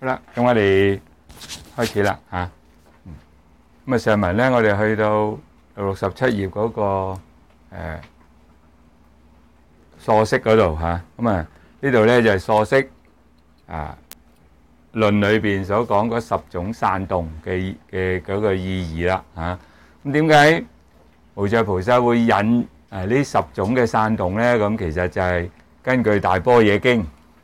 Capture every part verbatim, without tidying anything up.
好啦，咁我哋開始啦嚇。咁啊上文咧，我哋去到六十七頁嗰個誒疏釋嗰度嚇。咁啊呢度咧就係疏釋啊論裏邊所講嗰十種散動嘅嘅嗰個意義啦嚇。咁點解無著菩薩會引誒呢十種嘅散動咧？咁其實就係根據《大般若經》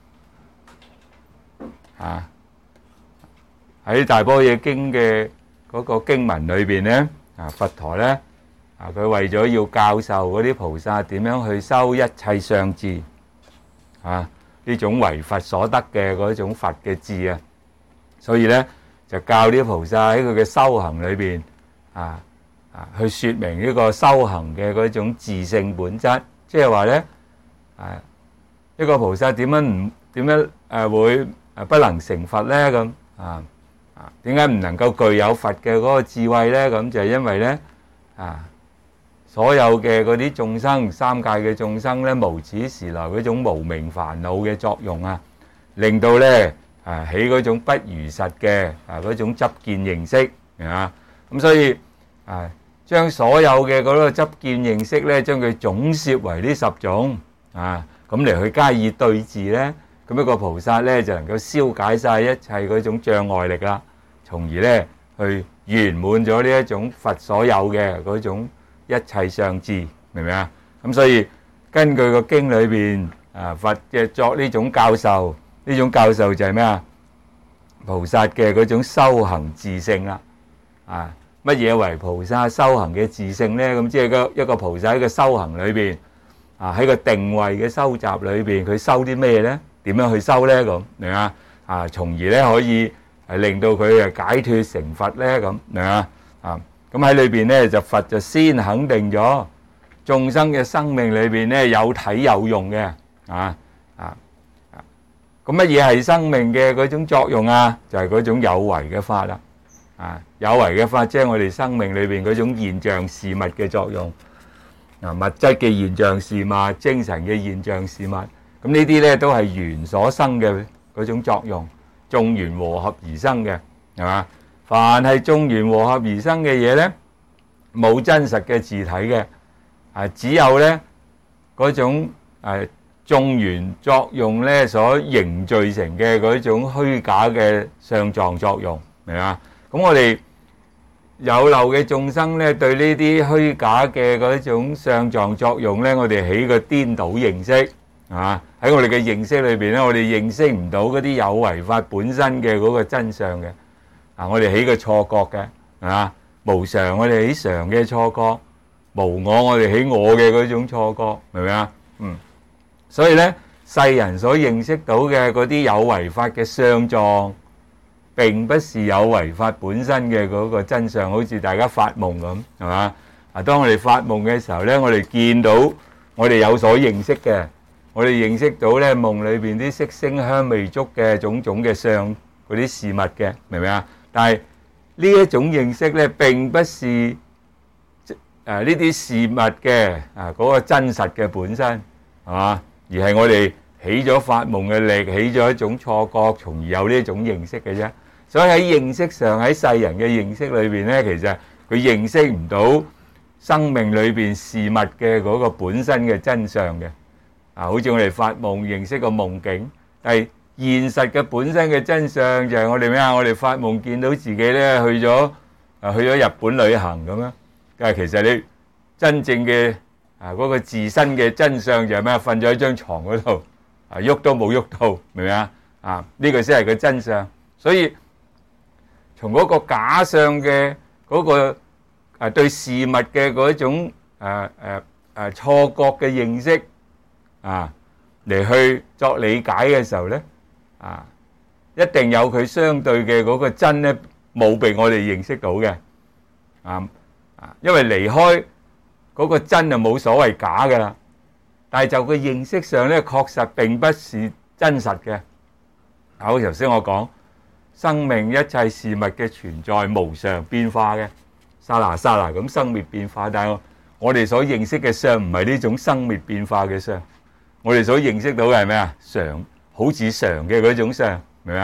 啊。喺《大般若經》嘅嗰個經文裏邊咧，啊佛陀咧，啊佢為咗要教授嗰啲菩薩點樣去修一切相智，啊呢種為佛所得嘅嗰種佛嘅智啊，所以咧就教啲菩薩喺佢嘅修行裏邊，啊啊去説明呢個修行嘅嗰種自性本質，即係話咧，啊一個菩薩點樣唔點樣誒會誒不能成佛咧咁啊？點解唔能夠具有佛嘅嗰個智慧咧？咁就係因為咧啊，所有嘅嗰啲眾生，三界嘅眾生咧，無始時來嗰種無明煩惱嘅作用啊，令到咧啊起嗰種不如實嘅啊嗰種執見形式啊，咁所以啊將所有嘅嗰個執見形式咧，將佢總攝為呢十種啊，咁嚟去加以對治咧，咁一個菩薩咧就能夠消解晒一切嗰種障礙力啦。從而咧去圓滿咗呢一種佛所有嘅嗰種一切相智，明唔明啊？咁所以根據個經裏邊啊，佛嘅作呢種教授，呢種教授就係咩啊？菩薩嘅嗰種修行自性啦。啊，乜嘢為菩薩修行嘅自性咧？咁即係個一個菩薩喺個修行裏邊啊，喺個定位嘅修習裏邊，佢修啲咩咧？點樣去修咧？咁明啊？啊，從而咧可以係令到佢誒解脫成佛咧咁，明啊？啊，咁喺裏邊咧就佛就先肯定咗眾生嘅生命裏邊咧有體有用嘅，啊啊啊！咁乜嘢係生命嘅嗰種作用啊？就係嗰種有為嘅法啦，啊有為嘅法即係我哋生命裏邊嗰種現象事物嘅作用，啊物質嘅現象事物、精神嘅現象事物，咁呢啲咧都係緣所生嘅嗰種作用。眾緣和合而生嘅，係嘛？凡係眾緣和合而生嘅嘢咧，冇真實嘅自體嘅，啊，只有咧嗰種誒眾緣作用咧所凝聚成嘅嗰種虛假嘅相狀作用，明嘛？咁我哋有漏嘅眾生咧，對呢啲虛假嘅嗰種相狀作用咧，我哋起個顛倒認識。啊！喺我哋嘅認識裏邊咧，我哋認識唔到嗰啲有為法本身嘅嗰個真相嘅。啊！我哋起個錯覺嘅，啊無常我哋起常嘅錯覺，無我我哋起我嘅嗰種錯覺，明唔明啊？嗯。所以咧，世人所認識到嘅嗰啲有為法嘅相狀，並不是有為法本身嘅嗰個真相，好似大家發夢咁，係嘛？啊！當我哋發夢嘅時候咧，我哋見到我哋有所認識嘅。我哋認識到咧夢裏邊啲色聲香味觸嘅種種嘅相嗰啲事物嘅，明唔明啊？但係呢一種認識咧並不是誒呢啲事物嘅啊嗰個真實嘅本身，係嘛？而係我哋起咗發夢嘅力，起咗一種錯覺，從而有呢一種認識嘅啫。所以喺認識上，喺世人嘅認識裏邊咧，其實佢認識唔到生命裏邊事物嘅嗰個本身嘅真相嘅。啊，好似我哋發夢認識個夢境，但係現實嘅本身嘅真相就係我哋咩啊？我哋發夢見到自己咧去咗啊去咗日本旅行咁樣，但係其實你真正嘅啊嗰個自身嘅真相就係咩啊？瞓咗喺張牀嗰度啊，喐都冇喐到，明唔明啊？啊，呢個先係個真相。所以從嗰個假象嘅嗰個啊對事物嘅嗰種誒誒誒錯覺嘅認識。啊，嚟去作理解嘅時候咧，啊，一定有佢相對嘅嗰個真咧，冇被我哋認識到嘅，啊啊，因為離開嗰個真就冇所謂假噶啦，但係就個認識上咧，確實並不是真實嘅。好，頭先我講生命一切事物嘅存在無常變化嘅，剎那剎那咁生滅變化，但係我哋所認識嘅相唔係呢種生滅變化嘅相。我哋所認識到嘅係咩啊？常，好似常嘅嗰種相，明唔明啊？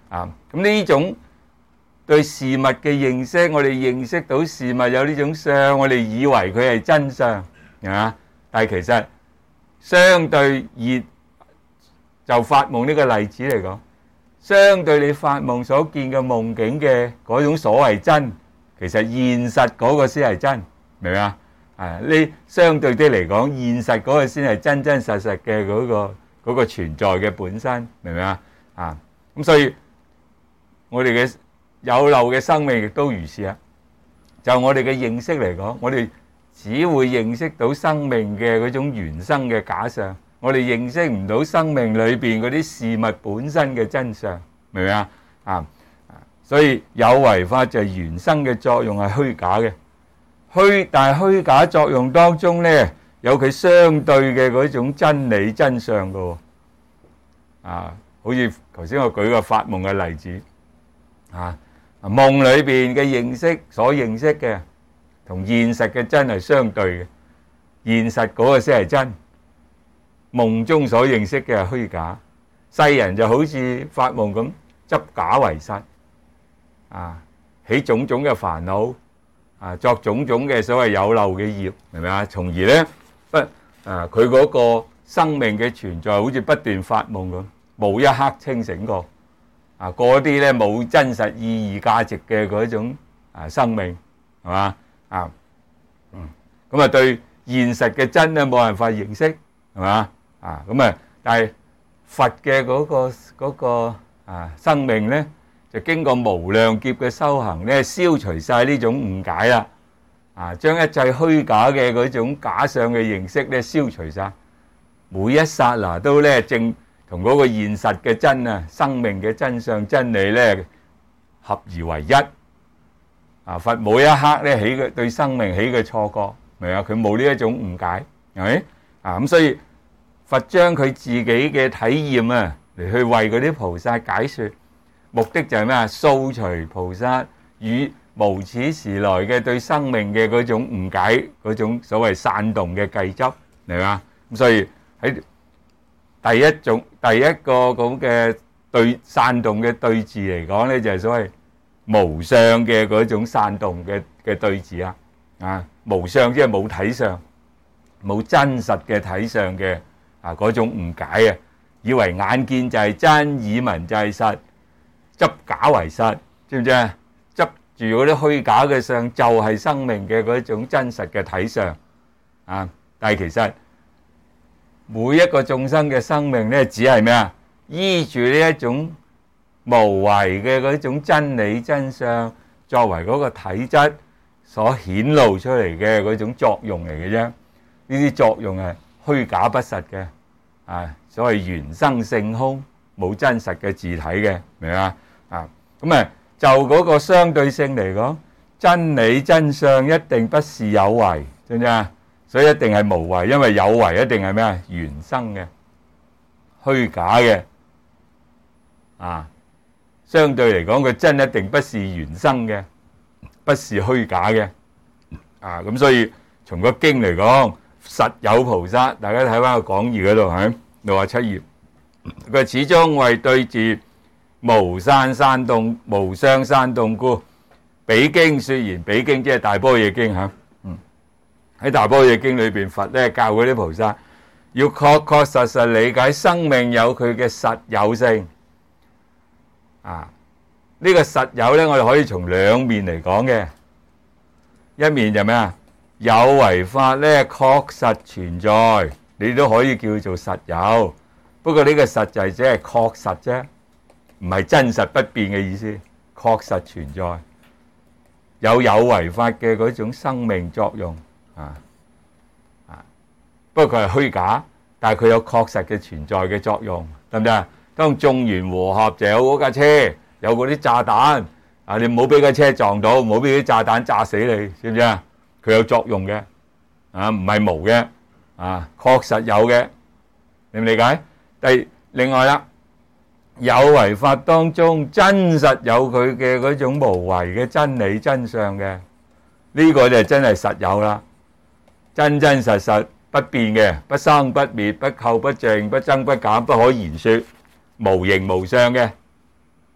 啊，咁呢種對事物嘅認識，我哋認識到事物有呢種相，我哋以為佢係真相，啊，但係其實相對熱就發夢呢個例子嚟講，相對你發夢所見嘅夢境嘅嗰種所謂真，其實現實嗰個先係真，明唔明啊？啊，呢相對啲嚟講，現實嗰個先係真真實實嘅嗰個嗰個存在嘅本身，明唔明啊？啊，咁所以我哋嘅有漏嘅生命亦都如是啊。就我哋嘅認識嚟講，我哋只會認識到生命嘅嗰種原生嘅假象，我哋認識唔到生命裏邊嗰啲事物本身嘅真相，明唔明啊？啊，所以有為法就係原生嘅作用係虛假嘅，虛但係虛假作用當中咧，有佢相對嘅嗰種真理真相㗎喎。啊，好似頭先我舉個發夢嘅例子，啊，夢裏邊嘅認識所認識嘅同現實嘅真係相對嘅，現實嗰個先係真，夢中所認識嘅係虛假。世人就好似發夢咁執假為實，啊，起種種嘅煩惱，啊，作種種嘅所謂有漏嘅業，明唔明啊？從而咧不啊，佢嗰個生命嘅存在好似不斷發夢咁，冇一刻清醒過。啊，嗰啲咧冇真實意義價值嘅嗰種啊生命，係嘛啊？嗯，咁啊對現實嘅真咧冇辦法認識，係嘛啊？咁啊，但係佛嘅嗰個嗰個啊生命咧，就經過無量劫嘅修行咧，消除曬呢種誤解啦，啊，將一切虛假嘅嗰種假相嘅認識咧消除曬，每一剎那都咧正同嗰個現實嘅真啊，生命嘅真相真理咧合而為一。啊，佛每一刻咧起嘅對生命起嘅錯覺，明啊？佢冇呢一種誤解，係咪？啊，咁所以佛將佢自己嘅體驗啊嚟去為嗰啲菩薩解説，目的就係咩啊？掃除菩薩與無始時來嘅對生命嘅嗰種誤解，嗰種所謂散動嘅計執，明嘛？咁所以喺第一種第一個咁嘅對散動嘅對治嚟講咧，就係所謂無相嘅嗰種散動嘅嘅對治啊！啊，無相即係冇體相，冇真實嘅體相嘅啊嗰種誤解啊，以為眼見就係真，耳聞就係實，執假為實，知唔知啊？執住嗰啲虛假嘅相，就係生命嘅嗰種真實嘅體相啊！但係其實每一個眾生嘅生命咧，只係咩啊？依住呢一種無為嘅嗰種真理真相，作為嗰個體質所顯露出嚟嘅嗰種作用嚟嘅啫。呢啲作用係虛假不實嘅，啊，所謂緣生性空，冇真實嘅自體嘅，明嘛？啊，咁啊，就嗰個相對性嚟講，真理真相一定不是有為，知唔知啊？所以一定係無為，因為有為一定係咩啊？緣生嘅，虛假嘅，啊，相對嚟講，佢真一定不是緣生嘅，不是虛假嘅，啊，咁所以從個經嚟講，實有菩薩，大家睇翻個講義嗰度，喺六十七頁，佢始終為對治無散散動、無相散動故，彼經說言，彼經即係大般若經嚇。喺大般若經裏邊，佛咧教嗰啲菩薩要確確實實理解生命有佢嘅實有性。啊，呢個實有咧，我哋可以從兩面嚟講嘅。一面就咩啊？有為法咧確實存在，你都可以叫做實有。不過呢個實際只係確實啫，唔係真實不變嘅意思。確實存在，有有為法嘅嗰種生命作用。啊啊！不過佢係虛假，但係佢有確實嘅存在嘅作用，得唔得啊？當眾緣和合就有嗰架車，有嗰啲炸彈啊！你唔好俾架車撞到，唔好俾啲炸彈炸死你，知唔知啊？佢有作用嘅，啊，唔係無嘅，啊，確實有嘅，你唔理解？第另外啦，有為法當中真實有佢嘅嗰種無為嘅真理真相嘅，呢個就真係實有啦。真真實實不變嘅，不生不滅，不垢不淨，不增不減，不可言說，無形無相嘅，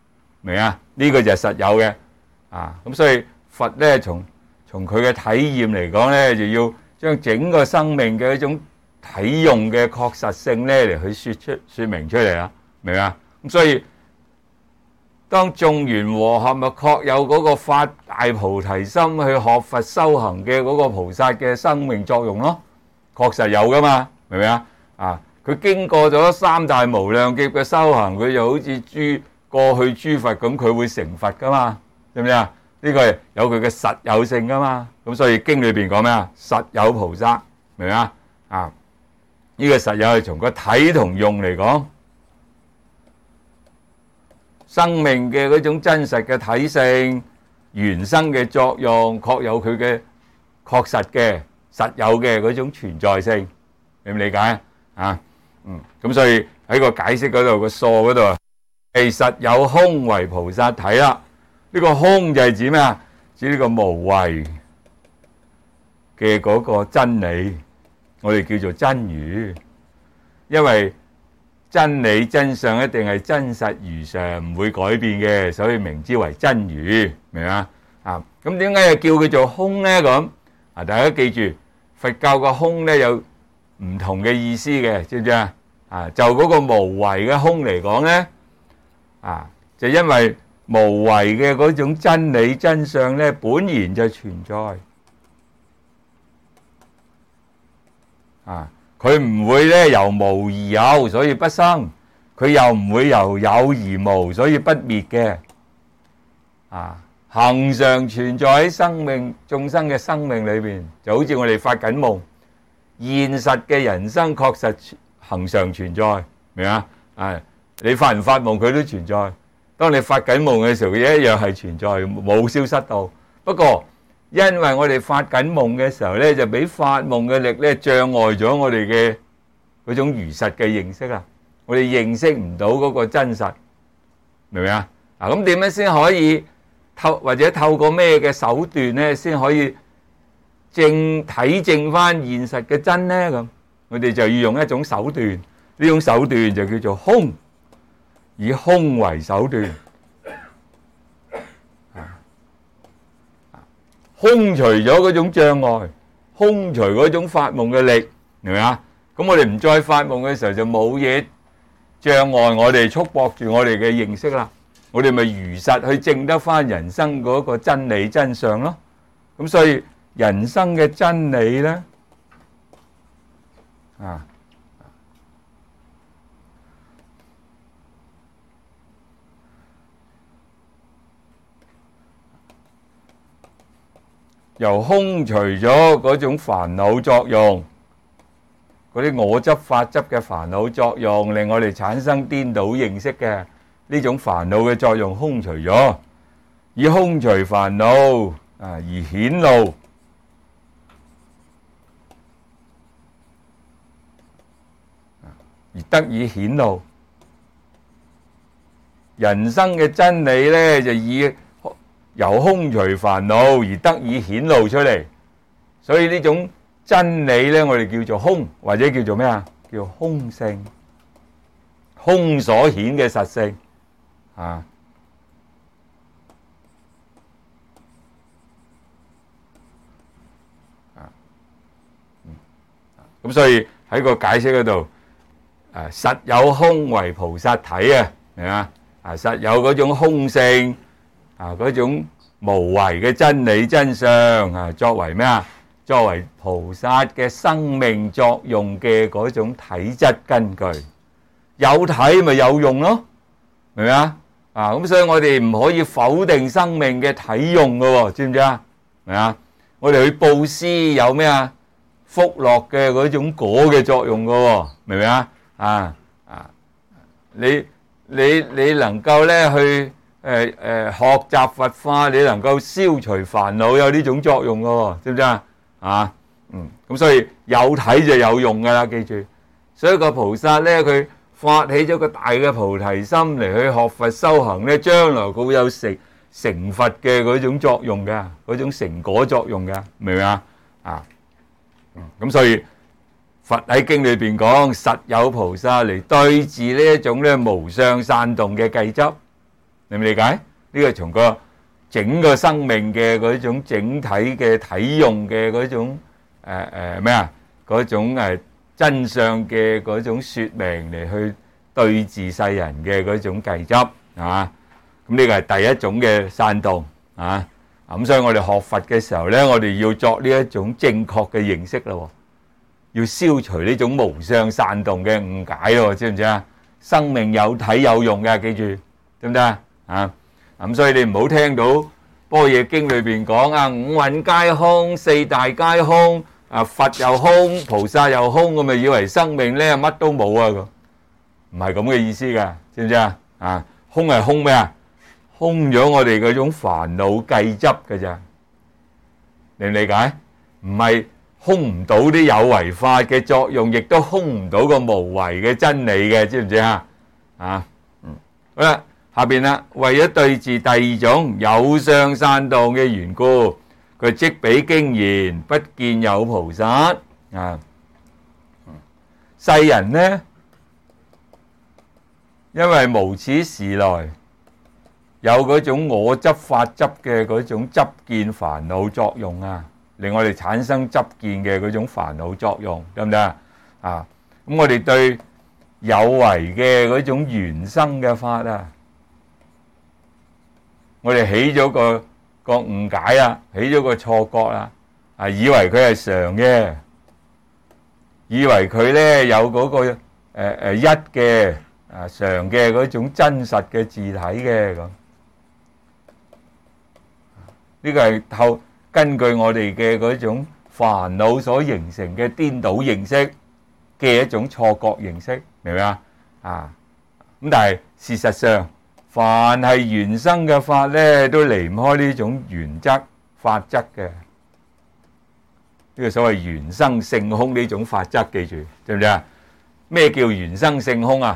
明啊？呢、這個就係實有嘅啊。咁所以佛咧，從從佢嘅體驗嚟講咧，就要將整個生命嘅一種體用嘅確實性咧嚟去説出説明出嚟啊，明啊？咁所以當眾緣和合，咪確有嗰個發大菩提心去學佛修行嘅嗰個菩薩嘅生命作用咯，確實有噶嘛，明唔明啊？啊，佢經過咗三大無量劫嘅修行，佢就好似諸過去諸佛咁，佢會成佛噶嘛，知唔知啊？呢個係有佢嘅實有性噶嘛，咁所以經裏邊講咩啊？實有菩薩，明唔明啊？啊，呢個實有係從個體同用嚟講。生命嘅嗰種真實嘅體性、原生嘅作用，確有佢嘅確實嘅實有嘅嗰種存在性，你唔理解啊？嗯，咁所以喺個解釋嗰度個疏嗰度，其實有空為菩薩體啦。呢個空就係指咩啊？指呢個無為嘅嗰個真理，我哋叫做真如，因為真理真相一定係真實如常，唔會改變嘅，所以名之為真如，明啊？啊，咁點解又叫佢做空呢？咁啊，大家記住，佛教個空呢有唔同嘅意思嘅，知唔知啊？啊，就嗰個無為嘅空嚟講呢，啊，就因為無為嘅嗰種真理真相呢，本然就存在，啊。佢唔會咧由無而有，所以不生；佢又唔會由有而無，所以不滅嘅。啊，恆常存在喺生命眾生嘅生命裏邊，就好似我哋發緊夢，現實嘅人生確實恆常存在，明啊？啊，你發唔發夢佢都存在。當你發緊夢嘅時候，佢一樣係存在，冇消失到。不過，因為我哋發緊夢嘅時候咧，就俾發夢嘅力咧障礙咗我哋嘅嗰種如實嘅認識啦。我哋認識唔到嗰個真實，明唔明啊？啊，咁點樣先可以透或者透過咩嘅手段咧，先可以證體證翻現實嘅真咧？咁我哋就要用一種手段，呢種手段就叫做空，以空為手段。空除咗嗰種障礙，空除嗰種發夢嘅力，明唔明啊？咁我哋唔再發夢嘅時候，就冇嘢障礙我哋，束縛住我哋嘅認識啦。我哋咪如實去證得翻人生嗰個真理真相咯。咁所以人生嘅真理咧，啊，由空除咗嗰種煩惱作用，嗰啲我執法執嘅煩惱作用，令我哋產生顛倒認識嘅呢種煩惱嘅作用空除咗，以空除煩惱啊而顯露，而得以顯露。人生嘅真理咧，就以由空除煩惱而得以顯露出嚟，所以呢種真理咧，我哋叫做空，或者叫做咩啊？叫空性，空所顯嘅實性啊。咁所以喺個解釋嗰度，誒實有空為菩薩體啊，明嘛？啊實有嗰種空性。啊！嗰種無為嘅真理真相啊，作為咩啊？作為菩薩嘅生命作用嘅嗰種體質根據，有體咪有用咯，明唔明啊？啊咁，所以我哋唔可以否定生命嘅體用㗎喎，知唔知啊？明啊？我哋去布施有咩啊？福樂嘅嗰種果嘅作用㗎喎，明唔明啊？啊啊！你你你能夠咧去。誒誒、呃，學習佛法，你能夠消除煩惱，有呢種作用嘅，知唔知啊？啊，嗯，咁所以有體就有用噶啦，記住。所以個菩薩咧，佢發起咗個大嘅菩提心嚟去學佛修行咧，將來佢會有成成佛嘅嗰種作用嘅，嗰種成果作用嘅，明唔明啊？啊，嗯，咁所以佛喺經裏邊講，實有菩薩嚟對治呢一種咧無相散動嘅計執。 你明唔理解？呢個從個整個生命嘅嗰種整體嘅體用嘅嗰種誒誒咩啊？嗰種誒真相嘅嗰種説明嚟去對治世人嘅嗰種計執啊！咁呢個係第一種嘅煽動啊！咁所以我哋學佛嘅時候咧，我哋要作呢一種正確嘅認識咯，要消除呢種無相煽動嘅誤解咯，知唔知啊？生命有體有用嘅，記住得唔得啊？啊！咁所以你唔好聽到《般若經》裏邊講啊，五蘊皆空，四大皆空，啊佛又空，菩薩又空，咁咪以為生命咧乜都冇啊？咁唔係咁嘅意思噶，知唔知啊？啊，空係空咩啊？空咗我哋嗰種煩惱計執嘅咋，你理解？唔係空唔到啲有為法嘅作用，亦都空唔到個無為嘅真理嘅，知唔知啊？啊，嗯，好啦，下邊啦，為咗對治第二種有相煽動嘅緣故，佢即彼經言，不見有菩薩啊。世人呢，因為無始時來有嗰種我執法執嘅嗰種執見煩惱作用啊，令我哋產生執見嘅嗰種煩惱作用，得唔得啊？啊，咁我哋對有為嘅嗰種緣生嘅法啊，我哋起咗個個誤解啦，起咗個錯覺啦，啊，以為佢係常嘅，以為佢咧有嗰個誒誒一嘅啊常嘅嗰種真實嘅自體嘅咁。呢個係透根據我哋嘅嗰種煩惱所形成嘅顛倒認識嘅一種錯覺認識，明唔明啊？啊，咁但係事實上，凡係緣生嘅法咧，都離唔開呢種原則法則嘅。呢個所謂緣生性空呢種法則，記住，知唔知啊？咩叫緣生性空啊？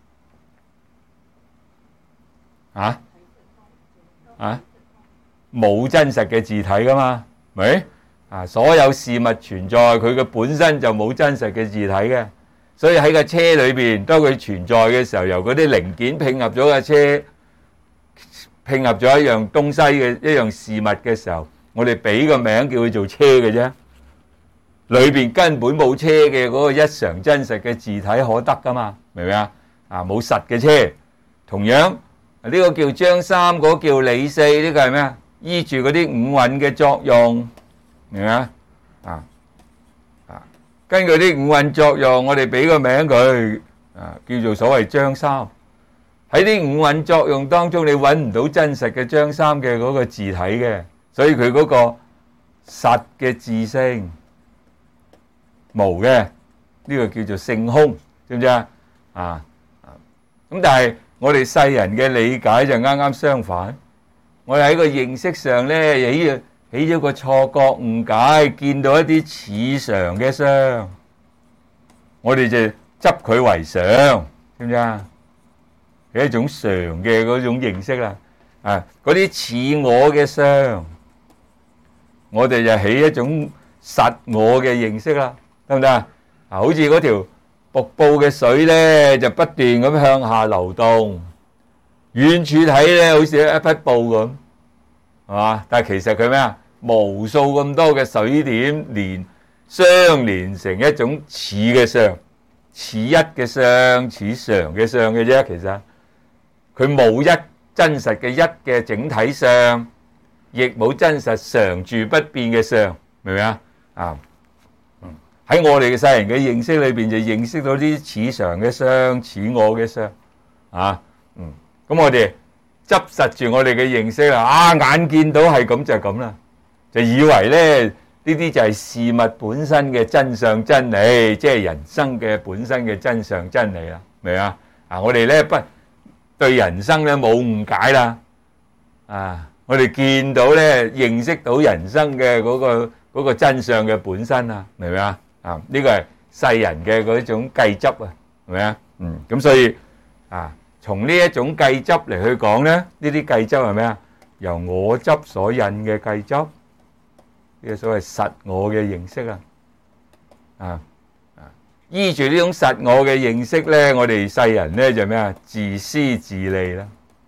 啊？啊？冇真實嘅自體噶嘛，咪啊？所有事物存在，佢嘅本身就冇真實嘅自體嘅，所以喺個車裏邊，當佢存在嘅時候，由嗰啲零件拼合咗架車，拼合咗一樣東西嘅一樣事物嘅時候，我哋俾個名叫佢做車嘅啫，裏邊根本冇車嘅嗰個一常真實嘅自體可得噶嘛，明唔明啊？啊，冇實嘅車，同樣呢個叫張三，嗰個叫李四，呢個係咩啊？依住嗰啲五蘊嘅作用，明唔明啊？啊啊，根據啲五蘊作用，我哋俾個名佢啊，叫做所謂張三。喺啲五蘊作用當中，你揾唔到真實嘅張三嘅嗰個自體嘅，所以佢嗰個實嘅自性無嘅，呢個叫做性空，知唔知啊？啊，咁但係我哋世人嘅理解就啱啱相反。我哋喺個認識上咧，起起咗個錯覺誤解，見到一啲似常嘅相，我哋就執佢為常，知唔知啊？係一種常嘅嗰種認識啦。啊，嗰啲似我嘅相，我哋就起一種實我嘅認識啦，得唔得啊？啊，好似嗰條瀑布嘅水咧，就不斷咁向下流動。遠處睇咧，好似一匹布咁，係嘛？但係其實佢咩啊？無數咁多嘅水點連相連成一種似嘅相，似一嘅相，似常嘅相嘅啫。其實佢冇一真實嘅一嘅整體相，亦冇真實常住不變嘅相，明唔明啊？啊，喺我哋嘅世人嘅認識裏邊，就認識到啲似常嘅相，似我嘅相，啊，嗯。咁我哋執實住我哋嘅認識啦，啊，眼見到係咁就係咁啦，就以為咧呢啲就係事物本身嘅真相真理，即係人生嘅本身嘅真相真理啦，明啊？啊，我哋咧不對人生咧冇誤解啦，啊，我哋見到咧認識到人生嘅嗰個嗰個真相嘅本身啊，明唔明啊？啊，呢個係世人嘅嗰種計執啊，係咪啊？嗯，咁所以啊。從呢一種計執嚟去講咧，呢啲計執係咩啊？由我執所引嘅計執，呢個所謂實我嘅認識啊，啊啊，依住呢種實我嘅認識咧，我哋世人咧就咩啊？自私自利啦，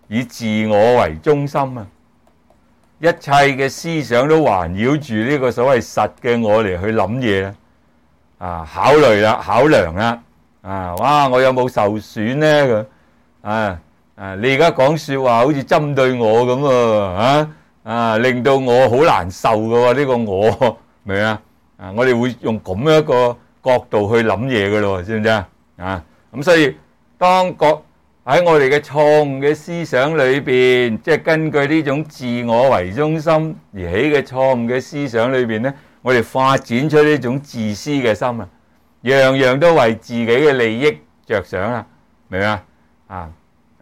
以自我為中心啊！一切嘅思想都環繞住呢個所謂實嘅我嚟去諗嘢啦，啊，考慮啦，考量啦，啊，哇，我有冇受損咧？咁啊啊，你而家講説話好似針對我咁喎，啊啊，令到我好難受嘅喎，呢個我明唔明啊？啊，我哋會用咁樣一個角度去諗嘢嘅咯，知唔知啊？啊，咁所以當個喺我哋嘅錯誤嘅思想裏邊，即係根據呢種自我為中心而起嘅錯誤嘅思想裏邊咧，我哋發展出呢種自私嘅心啊，樣樣都為自己嘅利益着想啊，明唔明啊？啊，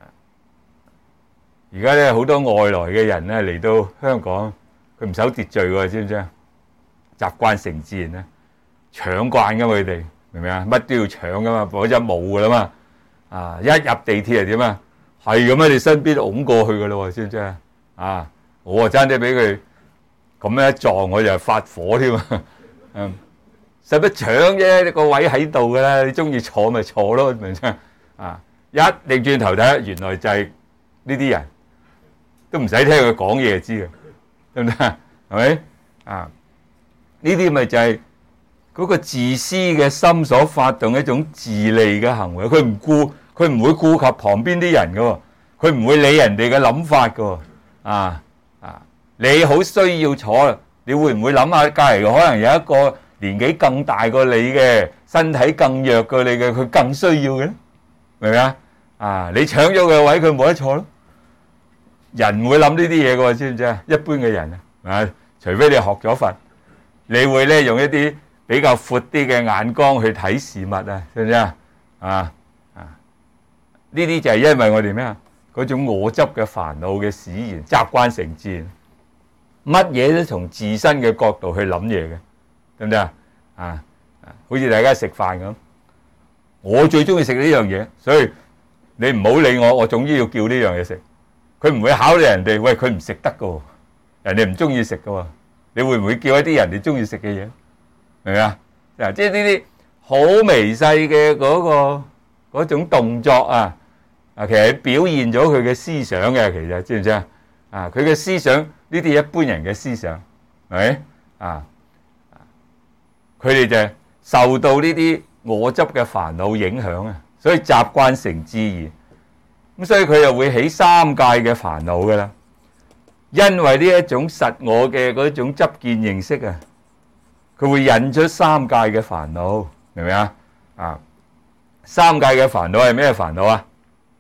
而家咧好多外來嘅人咧嚟到香港，佢唔守秩序喎，知唔知啊？習慣成自然咧，搶慣噶嘛佢哋，明唔明啊？乜都要搶噶嘛，否則冇噶啦嘛。啊！一入地鐵係點啊？係咁喺你身邊擁過去噶咯喎，知唔知啊？啊！我啊爭啲俾佢咁樣一撞，我就發火添啊！嗯，使乜搶啫？你個位喺度噶啦，你中意坐咪坐咯，明唔明啊？一擰轉頭睇，原來就係呢啲人，都唔使聽佢講嘢就知嘅，得唔得啊？係咪啊？呢啲咪就係嗰個自私嘅心所發動一種自利嘅行為，佢唔顧，佢唔會顧及旁邊啲人嘅，佢唔會理人哋嘅諗法嘅，啊啊！你好需要坐，你會唔會諗下隔離可能有一個年紀更大過你嘅，身體更弱過你嘅，佢更需要嘅咧？明唔明啊？啊！你搶咗佢嘅位，佢冇得坐咯。人唔會諗呢啲嘢嘅，知唔知啊？一般嘅人啊，除非你學咗佛，你會咧用一啲比較闊啲嘅眼光去睇事物啊，知唔知啊？啊啊！呢啲就係因為我哋咩啊？嗰種我執嘅煩惱嘅使然，習慣成自然，乜嘢都從自身嘅角度去諗嘢嘅，得唔得啊？啊啊！好似大家食飯咁，我最中意食呢樣嘢，所以你唔好理我，我總之要叫呢樣嘢食。佢唔會考慮人哋，喂，佢唔食得㗎喎，人哋唔中意食㗎喎，你會唔會叫一啲人哋中意食嘅嘢？明唔明啊？嗱，即係呢啲好微細嘅嗰個嗰種動作啊，啊，其實表現咗佢嘅思想嘅，其實知唔知啊？啊，佢嘅思想呢啲一般人嘅思想，係咪啊？佢哋就受到呢啲我執嘅煩惱影響啊，所以習慣成自然，咁所以佢又會起三界嘅煩惱噶啦。因為呢一種實我嘅嗰種執見認識啊，佢會引出三界嘅煩惱，明唔明啊？啊，三界嘅煩惱係咩煩惱啊？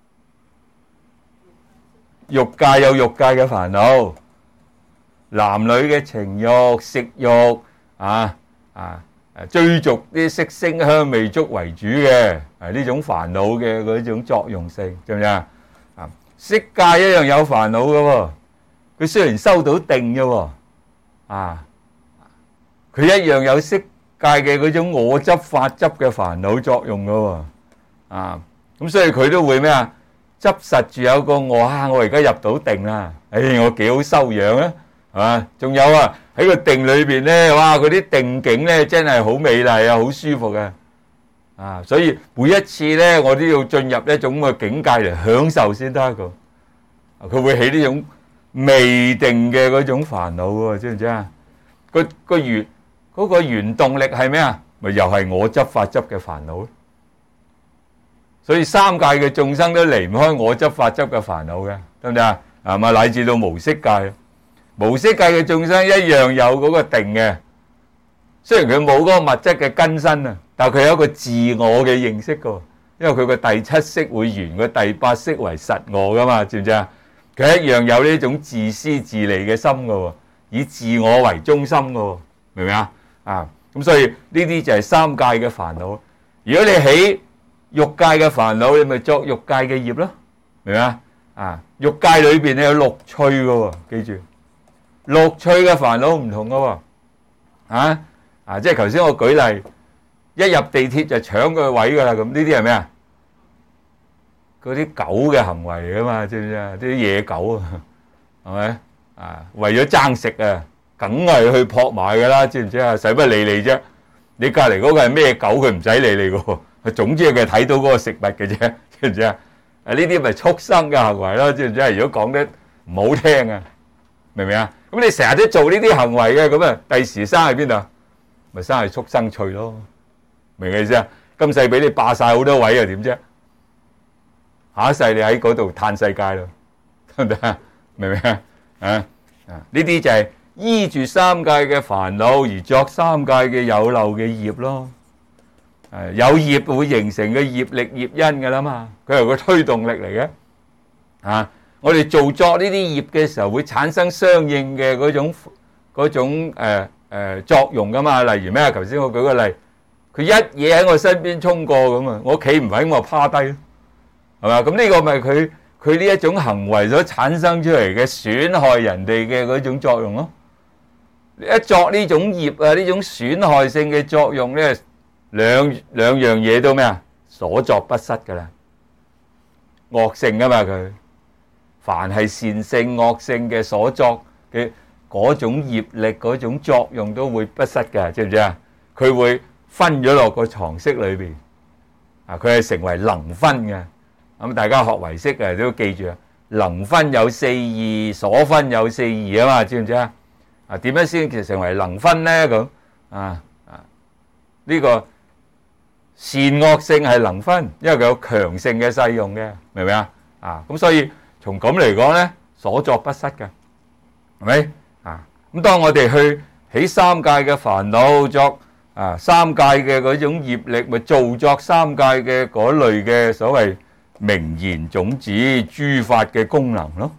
欲界有欲界嘅煩惱，男女嘅情欲、食欲啊啊，追逐啲色聲香味觸為主嘅，係呢種煩惱嘅嗰種作用性，知唔知啊？啊，色界一樣有煩惱嘅喎，佢雖然收到定嘅喎，啊，佢一樣有色界嘅嗰種我執法執嘅煩惱作用嘅喎，啊，咁所以佢都會咩啊？執實住有個我啊，我而家入到定啦，誒，我幾好修養啊，係嘛？仲有啊，喺個定裏邊咧，哇，嗰啲定境咧真係好美麗啊，好舒服嘅，啊，所以每一次咧，我都要進入一種嘅境界嚟享受先得個，佢會起呢種未定嘅嗰種煩惱喎，知唔知啊？個個原嗰個原動力係咩啊？咪又係我執法執嘅煩惱咯。所以三界嘅眾生都離唔開我執法執嘅煩惱嘅，得唔得啊？係嘛，乃至到無色界，無色界嘅眾生一樣有嗰個定嘅。雖然佢冇嗰個物質嘅根身啊，但係佢有一個自我嘅認識㗎。因為佢個第七識會緣個第八識為實我噶嘛，知唔知啊？佢一樣有呢種自私自利嘅心㗎，以自我為中心㗎，明唔明啊？啊，咁所以呢啲就係三界嘅煩惱。如果你起欲界嘅煩惱，你咪作欲界嘅業咯，明唔明啊？啊，欲界裏邊咧有六趣嘅，記住，六趣嘅煩惱唔同嘅，啊啊，即係頭先我舉例，一入地鐵就搶個位噶啦，咁呢啲係咩啊？嗰啲狗嘅行為嚟噶嘛，知唔知啊？啲野狗啊，係咪啊？為咗爭食啊，梗係去撲埋噶啦，知唔知啊？使乜理你啫？你隔籬嗰個係咩狗，佢唔使理你噶。總之佢睇到嗰個食物嘅啫，知唔知啊？ 誒呢啲咪畜生嘅行為咯，知唔知啊？如果講得唔好聽啊，明唔明啊？咁你成日都做呢啲行為嘅，咁啊第時生喺邊度？咪生係畜生趣咯，明唔明意思啊？今世俾你霸晒好多位啊，點啫？下一世你喺嗰度嘆世界咯，得唔得啊？明唔明啊？啊啊！呢啲就係依住三界嘅煩惱而作三界嘅有漏嘅業咯。誒有業會形成嘅業力業因㗎啦嘛，佢係個推動力嚟嘅。啊，我哋做作呢啲業嘅時候，會產生相應嘅嗰種嗰種誒誒作用㗎嘛。例如咩啊？頭先我舉個例，佢一嘢喺我身邊衝過咁啊，我企唔穩，我趴低咯，係嘛？咁呢個咪佢佢呢一種行為所產生出嚟嘅損害人哋嘅嗰種作用咯。一作呢種業啊，呢種損害性嘅作用咧，兩兩樣嘢都咩啊？所作不失噶啦，惡性噶嘛佢，凡係善性惡性嘅所作嘅嗰種業力嗰種作用都會不失噶，知唔知啊？佢會分咗落個常識裏邊，啊，佢係成為能分嘅。咁大家學唯識嘅都記住啊，能分有四義，所分有四義啊嘛，知唔知啊？啊，點樣先其實成為能分咧？咁啊啊呢個善惡性係能分，因為佢有強性嘅勢用嘅，明唔明啊？啊咁所以從咁嚟講咧，所作不失嘅，係咪啊？咁當我哋去起三界嘅煩惱作啊三界嘅嗰種業力，咪造作三界嘅嗰類嘅所謂名言種子諸法嘅功能咯。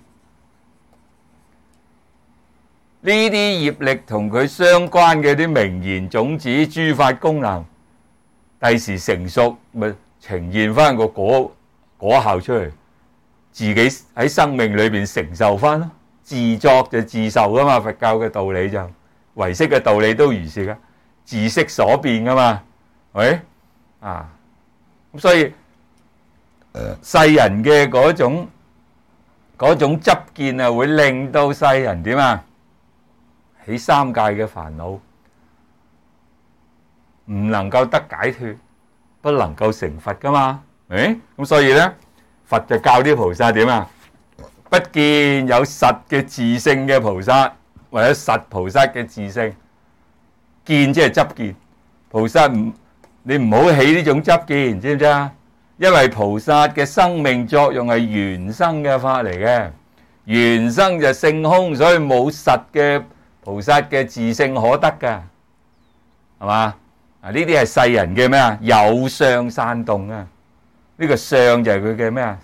呢啲業力同佢相關嘅啲名言種子諸法功能，第時成熟咪呈現翻個果果效出嚟，自己喺生命裏邊承受翻咯。自作就自受噶嘛，佛教嘅道理就唯識嘅道理都如是噶，自識所變噶嘛，係咪啊？咁所以世人嘅嗰種嗰種執見啊，會令到世人點啊？起三界嘅煩惱，唔能夠得解脫，不能夠成佛噶嘛？誒，咁所以咧，佛就教啲菩薩點啊？不見有實嘅自性嘅菩薩，或者實菩薩嘅自性，見即係執見。菩薩唔，你唔好起呢種執見，知唔知啊？因為菩薩嘅生命作用係緣生嘅法嚟嘅，緣生就性空，所以冇實嘅菩薩嘅自性可得㗎，係嘛？啊，呢啲係世人嘅咩啊？有相散動啊！呢個相就係佢嘅咩啊？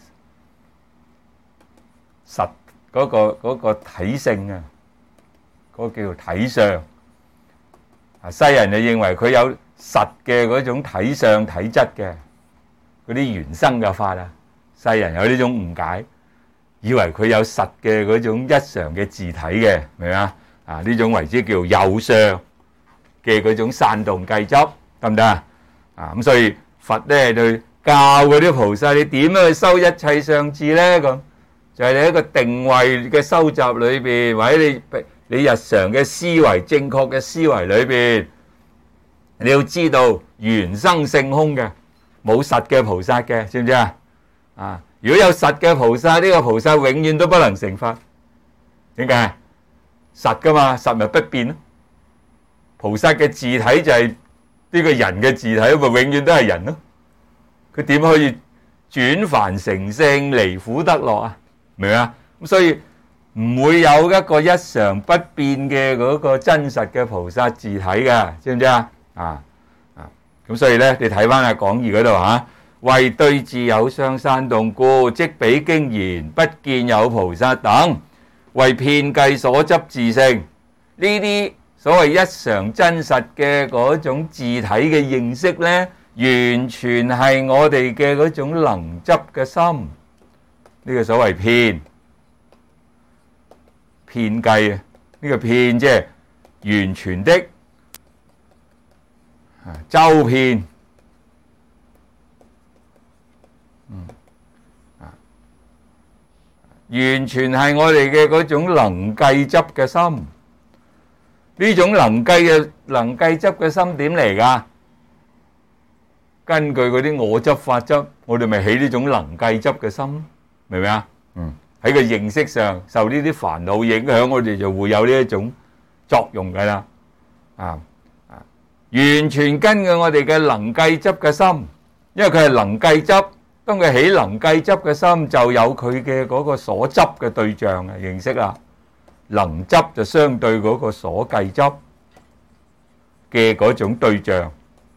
實嗰個嗰個體性啊，嗰個叫做體相。啊，世人就認為佢有實嘅嗰種體相體質嘅嗰啲緣生嘅法啊，世人有呢種誤解，以為佢有實嘅嗰種一常嘅自體嘅，明唔明啊？啊，呢種為之叫有相嘅嗰種散動計執，得唔得啊？啊，咁所以佛咧就教嗰啲菩薩，你點樣去修一切相智咧？咁就係你一個定位嘅收集裏邊，或者你你日常嘅思維正確嘅思維裏邊，你要知道緣生性空嘅，冇實嘅菩薩嘅，知唔知啊？啊，如果有實嘅菩薩，呢個菩薩永遠都不能成佛。點解？實噶嘛，實咪不變咯。菩薩嘅自體就係呢個人嘅自體，咪永遠都係人咯。佢點可以轉凡成聖，離苦得樂啊？明唔明啊？咁所以唔會有一個一常不變嘅嗰個真實嘅菩薩自體㗎，知唔知啊？啊啊！咁所以咧，你睇翻阿講義嗰度嚇，為對治有相散動故，即彼經言不見有菩薩等，為遍計所執自性。呢啲所謂一常真實嘅嗰種自體嘅認識咧，完全係我哋嘅嗰種能執嘅心。呢個所謂遍遍計啊，呢個遍即係完全的周遍，嗯啊，完全係我哋嘅嗰種能計執嘅心。呢種能計嘅能計執嘅心點嚟㗎？ 根據嗰啲我執法執，我哋咪起呢種能計執嘅心，明唔明啊？嗯，喺個認識上受呢啲煩惱影響，我哋就會有呢一種作用㗎啦。啊啊，完全根據我哋嘅能計執嘅心，因為佢係能計執，當佢起能計執嘅心，就有佢嘅嗰個所執嘅對象啊，認識啦。能執就相對嗰個所計執嘅嗰種對象。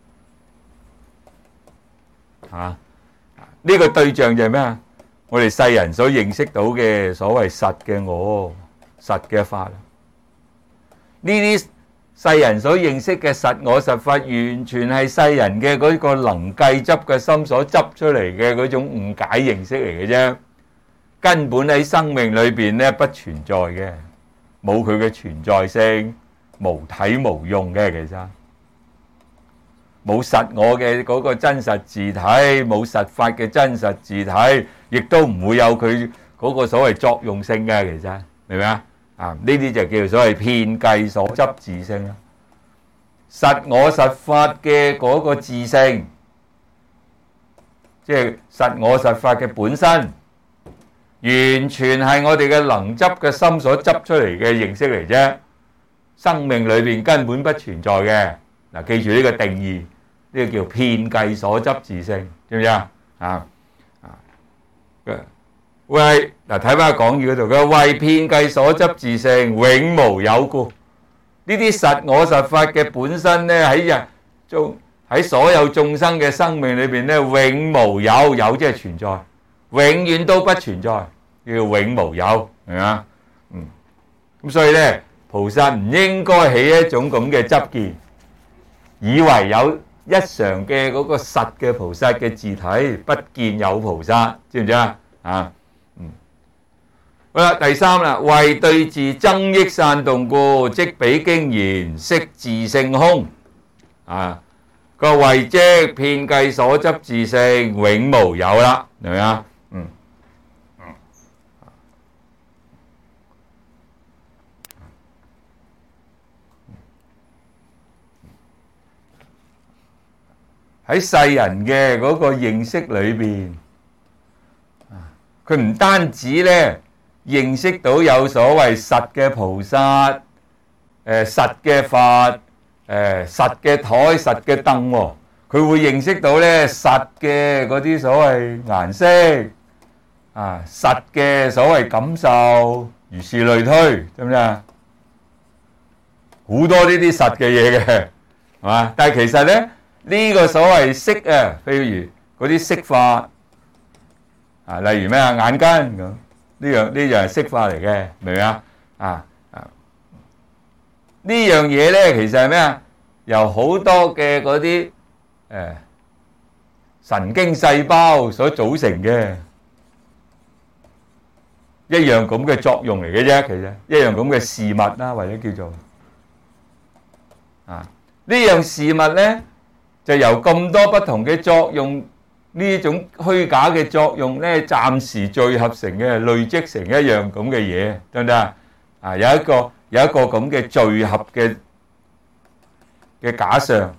啊！呢個對象就係咩啊？我哋世人所認識到嘅所謂實嘅我、實嘅法。呢啲世人所認識嘅實我實法，完全係世人嘅嗰個能計執嘅心所執出嚟嘅嗰種誤解認識嚟嘅啫，根本喺生命裏邊咧不存在嘅，冇佢嘅存在性，無體無用嘅其實。冇實我嘅嗰個真實自體，冇實法嘅真實自體，亦都唔會有佢嗰個所謂作用性嘅，其實明唔明啊？啊，呢啲就叫做所謂遍計所執自性啦。實我實法嘅嗰個自性，即係實我實法嘅本身，完全係我哋嘅能執嘅心所執出嚟嘅認識嚟啫。生命裏邊根本不存在嘅。嗱，記住呢個定義。呢個叫遍計所執自性，知唔知啊？啊啊！為嗱睇翻講義嗰度，佢為遍計所執自性，永無有故。呢啲實我實法嘅本身咧，喺人眾喺所有眾生嘅生命裏邊咧，永無有，有即係存在，永遠都不存在，叫永無有，係咪啊？嗯，咁所以咧，菩薩唔應該起一種咁嘅執見，以為有一常嘅嗰個實嘅菩薩嘅自體，不見有菩薩，知唔知啊？啊，嗯，好啦，第三啦，為對治增益散動故，即彼經言識自性空。啊，個為即遍計所執自性，永無有啦，明唔明啊？嗯。喺世人嘅嗰個認識裏邊，佢唔單止咧認識到有所謂實嘅菩薩、誒、呃、實嘅法、誒、呃、實嘅台、實嘅凳喎，佢會認識到咧實嘅嗰啲所謂顏色啊，實嘅所謂感受，如是類推，知唔知啊？好多呢啲實嘅嘢嘅，係嘛？但係其實咧。呢個所謂色啊，譬如嗰啲色法啊，例如咩啊眼根咁，呢樣呢樣係色法嚟嘅，明唔明啊？啊啊！呢樣嘢咧，其實係咩啊？由好多嘅嗰啲誒神經細胞所組成嘅一樣咁嘅作用嚟嘅啫，其實一樣咁嘅事物啦，或者叫做啊呢樣事物咧。就由咁多不同嘅作用，呢種虛假嘅作用咧，暫時聚合成嘅，累積成一樣咁嘅嘢，得唔得啊？啊，有一個有一個咁嘅聚合嘅嘅假相，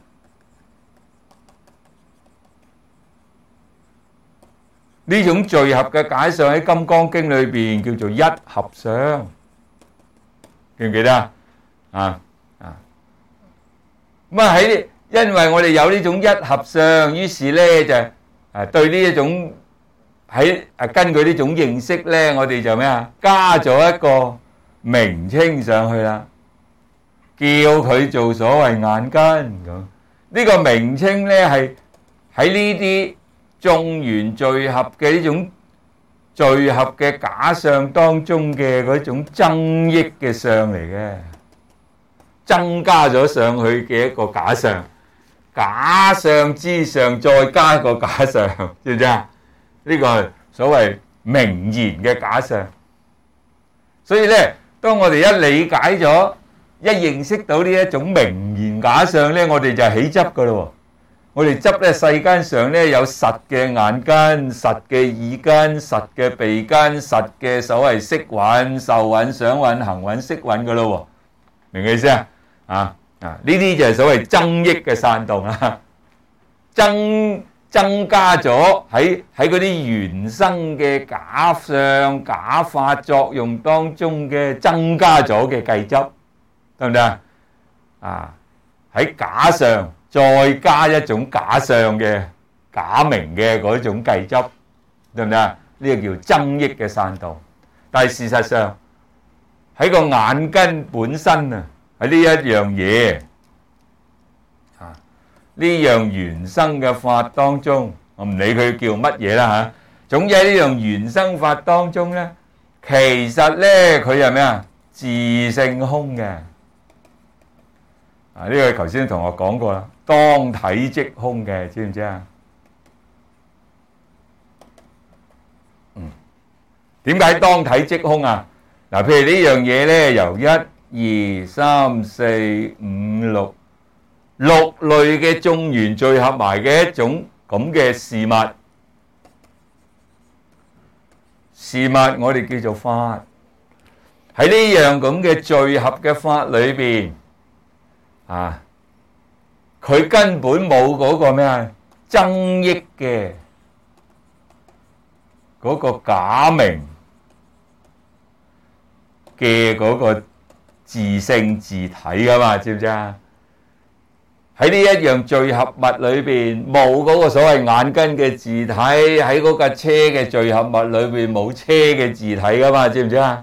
呢種聚合嘅假相喺《金剛經》裏邊叫做一合相，記唔記得啊？啊啊，咁啊喺。因為我哋有呢種一合相，於是咧就誒對呢一種喺誒根據呢種認識咧，我哋就咩啊加咗一個名稱上去啦，叫佢做所謂眼根咁。呢個名稱咧係喺呢啲眾緣聚合嘅呢種聚合嘅假相當中嘅嗰種增益嘅相嚟嘅，增加咗上去嘅一個假相。假相之上再加一個假相，知唔知啊？呢個係所謂名言嘅假相。所以咧，當我哋一理解咗、一認識到呢一種名言假相咧，我哋就起執噶咯。我哋執咧世間上咧有實嘅眼根、實嘅耳根、實嘅鼻根、實嘅所謂色蘊、受蘊、想蘊、行蘊、識蘊噶咯。明嘅意思啊？啊！啊！呢啲就係所謂增益嘅散動啦， 增增加咗喺喺嗰啲原生嘅假相假法作用當中嘅增加咗嘅計執，得唔得啊？啊，喺假上再加一種假相嘅假名嘅嗰種計執，得唔得啊？呢個叫增益嘅散動。但係事實上喺個眼根本身啊，喺呢一樣嘢啊，呢樣原生嘅法當中，我唔理佢叫乜嘢啦嚇。總之喺呢樣原生法當中咧，其實咧佢係咩啊？自性空嘅。啊，呢個頭先同學講過啦，當體即空嘅，知唔知啊？嗯，點解當體即空啊？嗱，譬如呢樣嘢咧，由一、二、三、四、五、六六類嘅眾緣聚合埋嘅一種咁嘅事物，事物我哋叫做法。喺呢樣咁嘅聚合嘅法裏邊，啊，佢根本冇嗰個咩啊增益嘅嗰個假名嘅嗰個自性自體噶嘛，知唔知啊？喺呢一樣聚合物裏邊冇嗰個所謂眼根嘅自體，喺嗰架車嘅聚合物裏邊冇車嘅自體噶嘛，知唔知啊？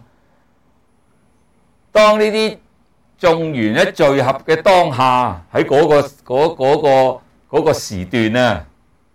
當呢啲眾緣一聚合嘅當下，喺嗰個嗰嗰個嗰個時段啊，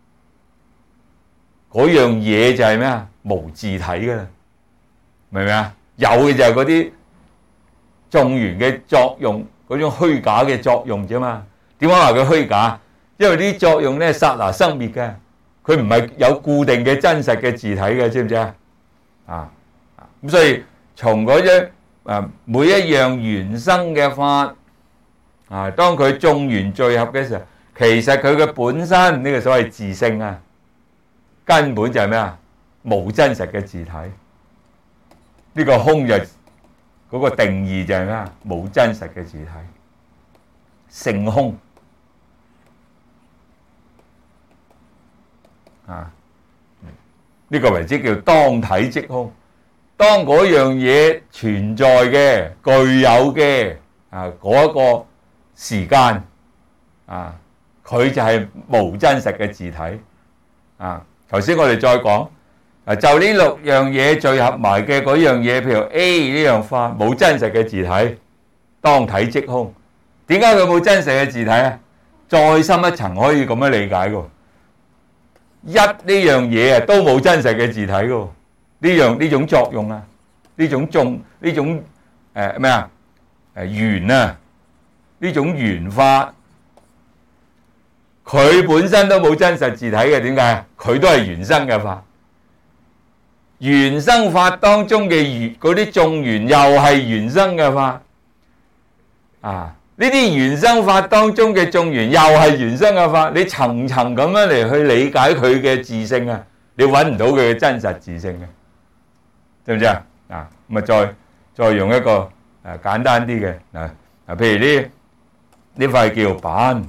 嗰樣嘢就係咩啊？無自體噶啦，明唔明啊？有嘅就係嗰啲眾緣嘅作用，嗰種虛假嘅作用啫嘛。點解話佢虛假？因為啲作用咧剎那生滅嘅，佢唔係有固定嘅真實嘅自體嘅，知唔知啊？啊，咁所以從嗰啲啊每一樣原生嘅法啊，當佢眾緣聚合嘅時候，其實佢嘅本身呢個所謂自性啊，根本就係咩啊？冇真實嘅自體。呢個空就嗰個定義就係咩啊？冇真實嘅自體，性空啊！呢個為之叫當體即空。當嗰樣嘢存在嘅、具有嘅啊嗰一個時間啊，佢就係無真實嘅自體啊！頭先我哋再講。啊！就呢六樣嘢聚合埋嘅嗰樣嘢，譬如 A 呢樣法冇真實嘅自體，當體即空。點解佢冇真實嘅自體啊？再深一層可以咁樣理解嘅。一呢樣嘢啊都冇真實嘅自體嘅。呢樣呢種作用啊，呢種眾呢種誒咩啊？誒緣啊，呢種緣法，佢本身都冇真實自體嘅。點解？佢都係緣生嘅法。原生法當中嘅緣嗰啲眾緣又係原生嘅法啊！呢啲原生法當中嘅眾緣又係原生嘅法，你層層咁樣嚟去理解佢嘅自性啊，你揾唔到佢嘅真實自性嘅，知唔知啊？啊，咁啊再再用一個誒、啊、簡單啲嘅嗱啊，譬如呢呢塊叫板，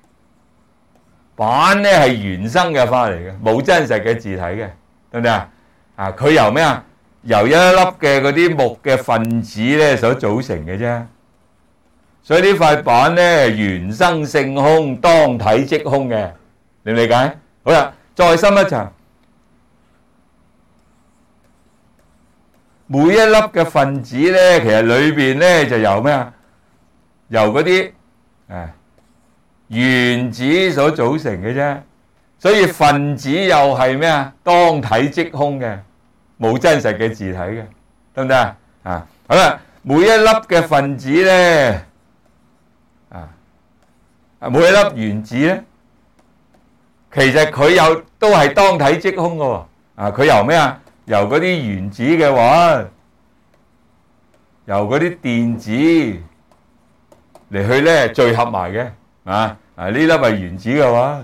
板咧係原生嘅法嚟嘅，冇真實嘅自體嘅，得唔得啊？啊！佢由咩啊？由一粒嘅嗰啲木嘅分子咧所組成嘅啫。所以呢塊板咧原生性空，當體即空嘅，你理解？好啦，再深一層，每一粒嘅分子咧，其實裏邊咧就由咩啊？由嗰啲誒原子所組成嘅啫。所以分子又係咩啊？當體即空嘅。冇真實嘅自體嘅，得唔得啊？啊，好啦，每一粒嘅分子咧，啊，每一粒原子咧，其實佢又都係當體即空嘅喎。啊，佢由咩啊？由嗰啲原子嘅話，由嗰啲電子嚟去咧聚合埋嘅。啊啊，呢粒係原子嘅話，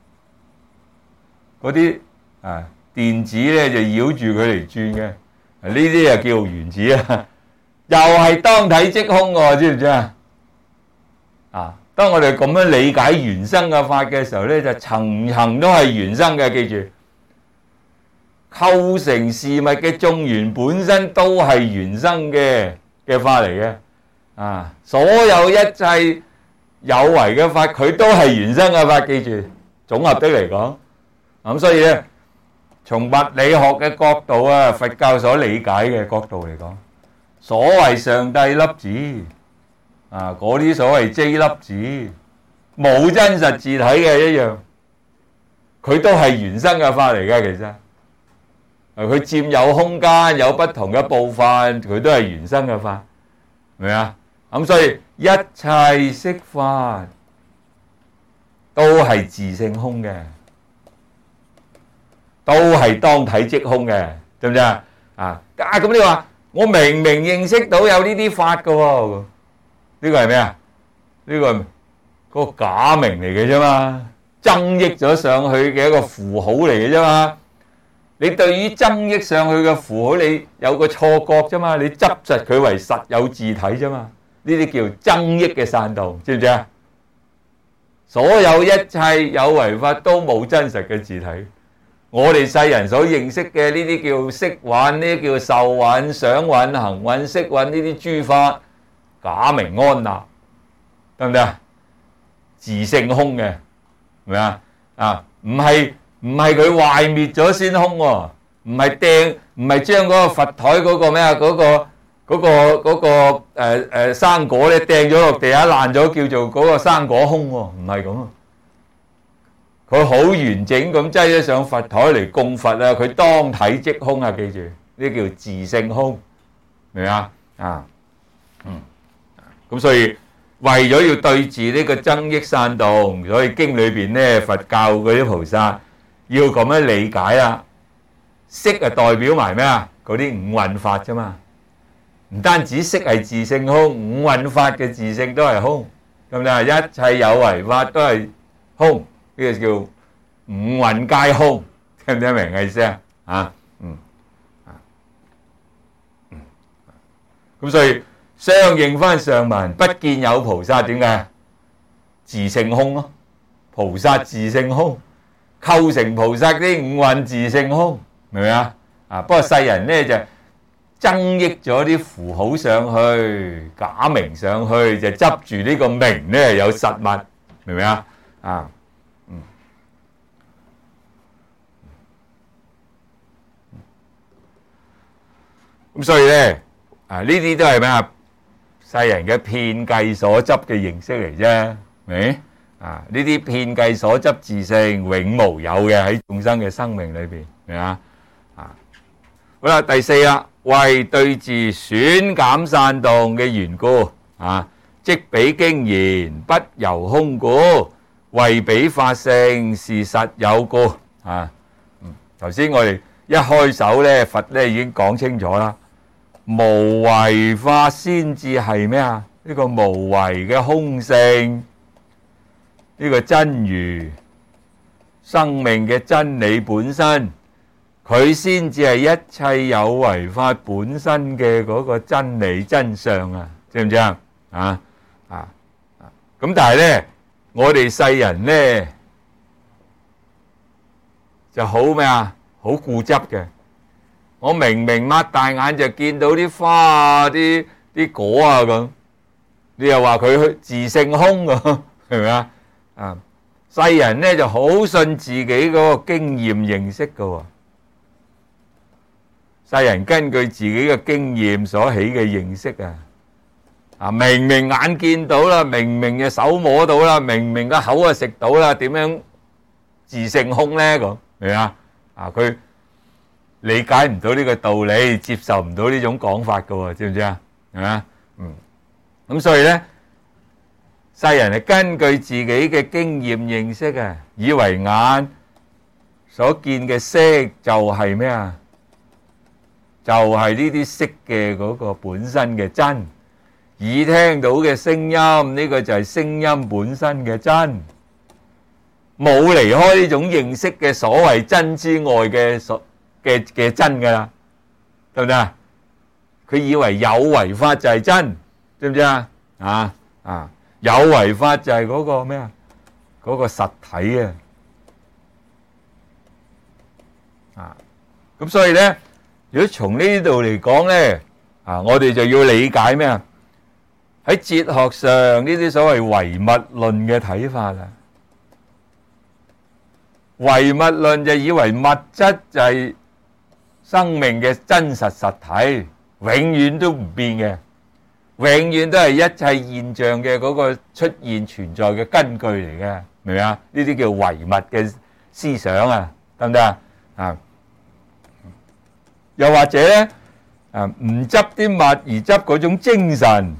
嗰啲啊。電子咧就繞住佢嚟轉嘅，呢啲就叫原子啊，又係當體即空喎，知唔知啊？啊， 當我哋咁樣理解原生嘅法嘅時候咧，就層層都係原生嘅，記住。構成事物嘅眾緣本身都係原生嘅嘅法嚟嘅，啊！所有一切有為嘅法，佢都係原生嘅法，記住。總合的嚟講，咁所以咧，從物理學嘅角度啊，佛教所理解嘅角度嚟講，所謂上帝粒子啊，嗰啲所謂 J 粒子，冇真實自體嘅一樣，佢都係原生嘅法嚟嘅，其實。佢佔有空間，有不同嘅部分，佢都係原生嘅法，明唔明啊？咁所以一切色法都係自性空嘅，都係當體即空嘅，知唔知啊？啊，咁你話我明明認識到有呢啲法㗎喎，呢個係咩啊？呢個係嗰個假名嚟嘅啫嘛，增益咗上去嘅一個符號嚟嘅啫嘛。你對於增益上去嘅符號，你有個錯覺啫嘛，你執實佢為實有自體啫嘛，呢啲叫增益嘅散動，知唔知啊？所有一切有為法都冇真實嘅自體，我哋世人所認識嘅呢啲叫色蘊，呢啲叫受蘊、想蘊、行蘊、識蘊，呢啲諸法假名安立，得唔得啊？自性空嘅，係咪啊？啊，唔係。唔係佢壞滅咗先空喎，唔係掟，唔係將嗰個佛台嗰個咩啊，嗰個嗰個嗰個誒誒生果咧掟咗落地下爛咗，叫做嗰個生果空喎，唔係咁啊！佢好完整咁擠咗上佛台嚟供佛啊！佢當體即空啊！記住，呢叫自性空，明唔明啊？啊，嗯，咁所以為咗要對治呢個增益散動，所以經裏邊咧佛教嗰啲菩薩。要咁樣理解啊，色係代表埋咩啊？嗰啲五蘊法啫嘛，唔單止色係自性空，五蘊法嘅自性都係空，咁就係一切有為法都係空，呢個叫五蘊皆空，聽唔聽明嘅意思啊？啊，嗯，啊，嗯，咁所以相應翻上文，不見有菩薩，點解？自性空咯，菩薩自性空。構成菩薩啲五蘊自性空，明唔明啊？啊，不過世人咧就增益咗啲符號上去，假名上去，就執住呢個名咧有實物，明唔明啊？啊，嗯，咁所以咧，啊呢啲都係咩啊？世人嘅遍計所執嘅形式嚟啫，明？啊！呢啲遍計所執自性永無有嘅喺眾生嘅生命裏邊，明啊？啊，好啦，第四啦，為對治損減散動嘅緣故，啊，即彼經言不由空故，為彼法性是實有故，啊，嗯，頭先我哋一開首咧，佛咧已經講清楚啦，無為法先至係咩啊？呢個無為嘅空性。呢個真如生命嘅真理本身，佢先至係一切有為法本身嘅嗰個真理真相啊！知唔知啊？啊啊啊！咁但係咧，我哋世人咧就好咩啊？好固執嘅。我明明擘大眼就見到啲花啊、啲啲果啊咁，你又話佢自性空㗎，係咪啊？啊！世人咧就好信自己嗰個經驗認識嘅喎，世人根據自己嘅經驗所起嘅認識啊，啊明明眼見到啦，明明嘅手摸到啦，明明個口啊食到啦，點樣自性空咧咁？明啊？啊佢理解唔到呢個道理，接受唔到呢種講法嘅喎，知唔知啊？係咪啊？嗯，咁所以咧。世人係根據自己嘅經驗認識啊，以為眼所見嘅色就係咩啊？就係呢啲色嘅嗰個本身嘅真，耳聽到嘅聲音呢個就係聲音本身嘅真，冇離開呢種認識嘅所謂真之外嘅所嘅嘅真噶啦，得唔得啊？佢以為有為法就係真，知唔知啊？啊啊！ 有為法就係嗰個咩啊？嗰個實體啊！啊，咁所以咧，如果從呢度嚟講咧，啊，我哋就要理解咩啊？喺哲學上呢啲所謂唯物論嘅睇法啊，唯物論就以為物質就係生命嘅真實實體，永遠都唔變嘅，永遠都係一切現象嘅嗰個出現存在嘅根據嚟嘅，明唔明啊？呢啲叫唯物嘅思想啊，得唔得啊？啊，又或者咧，啊，唔執啲物而執嗰種精神，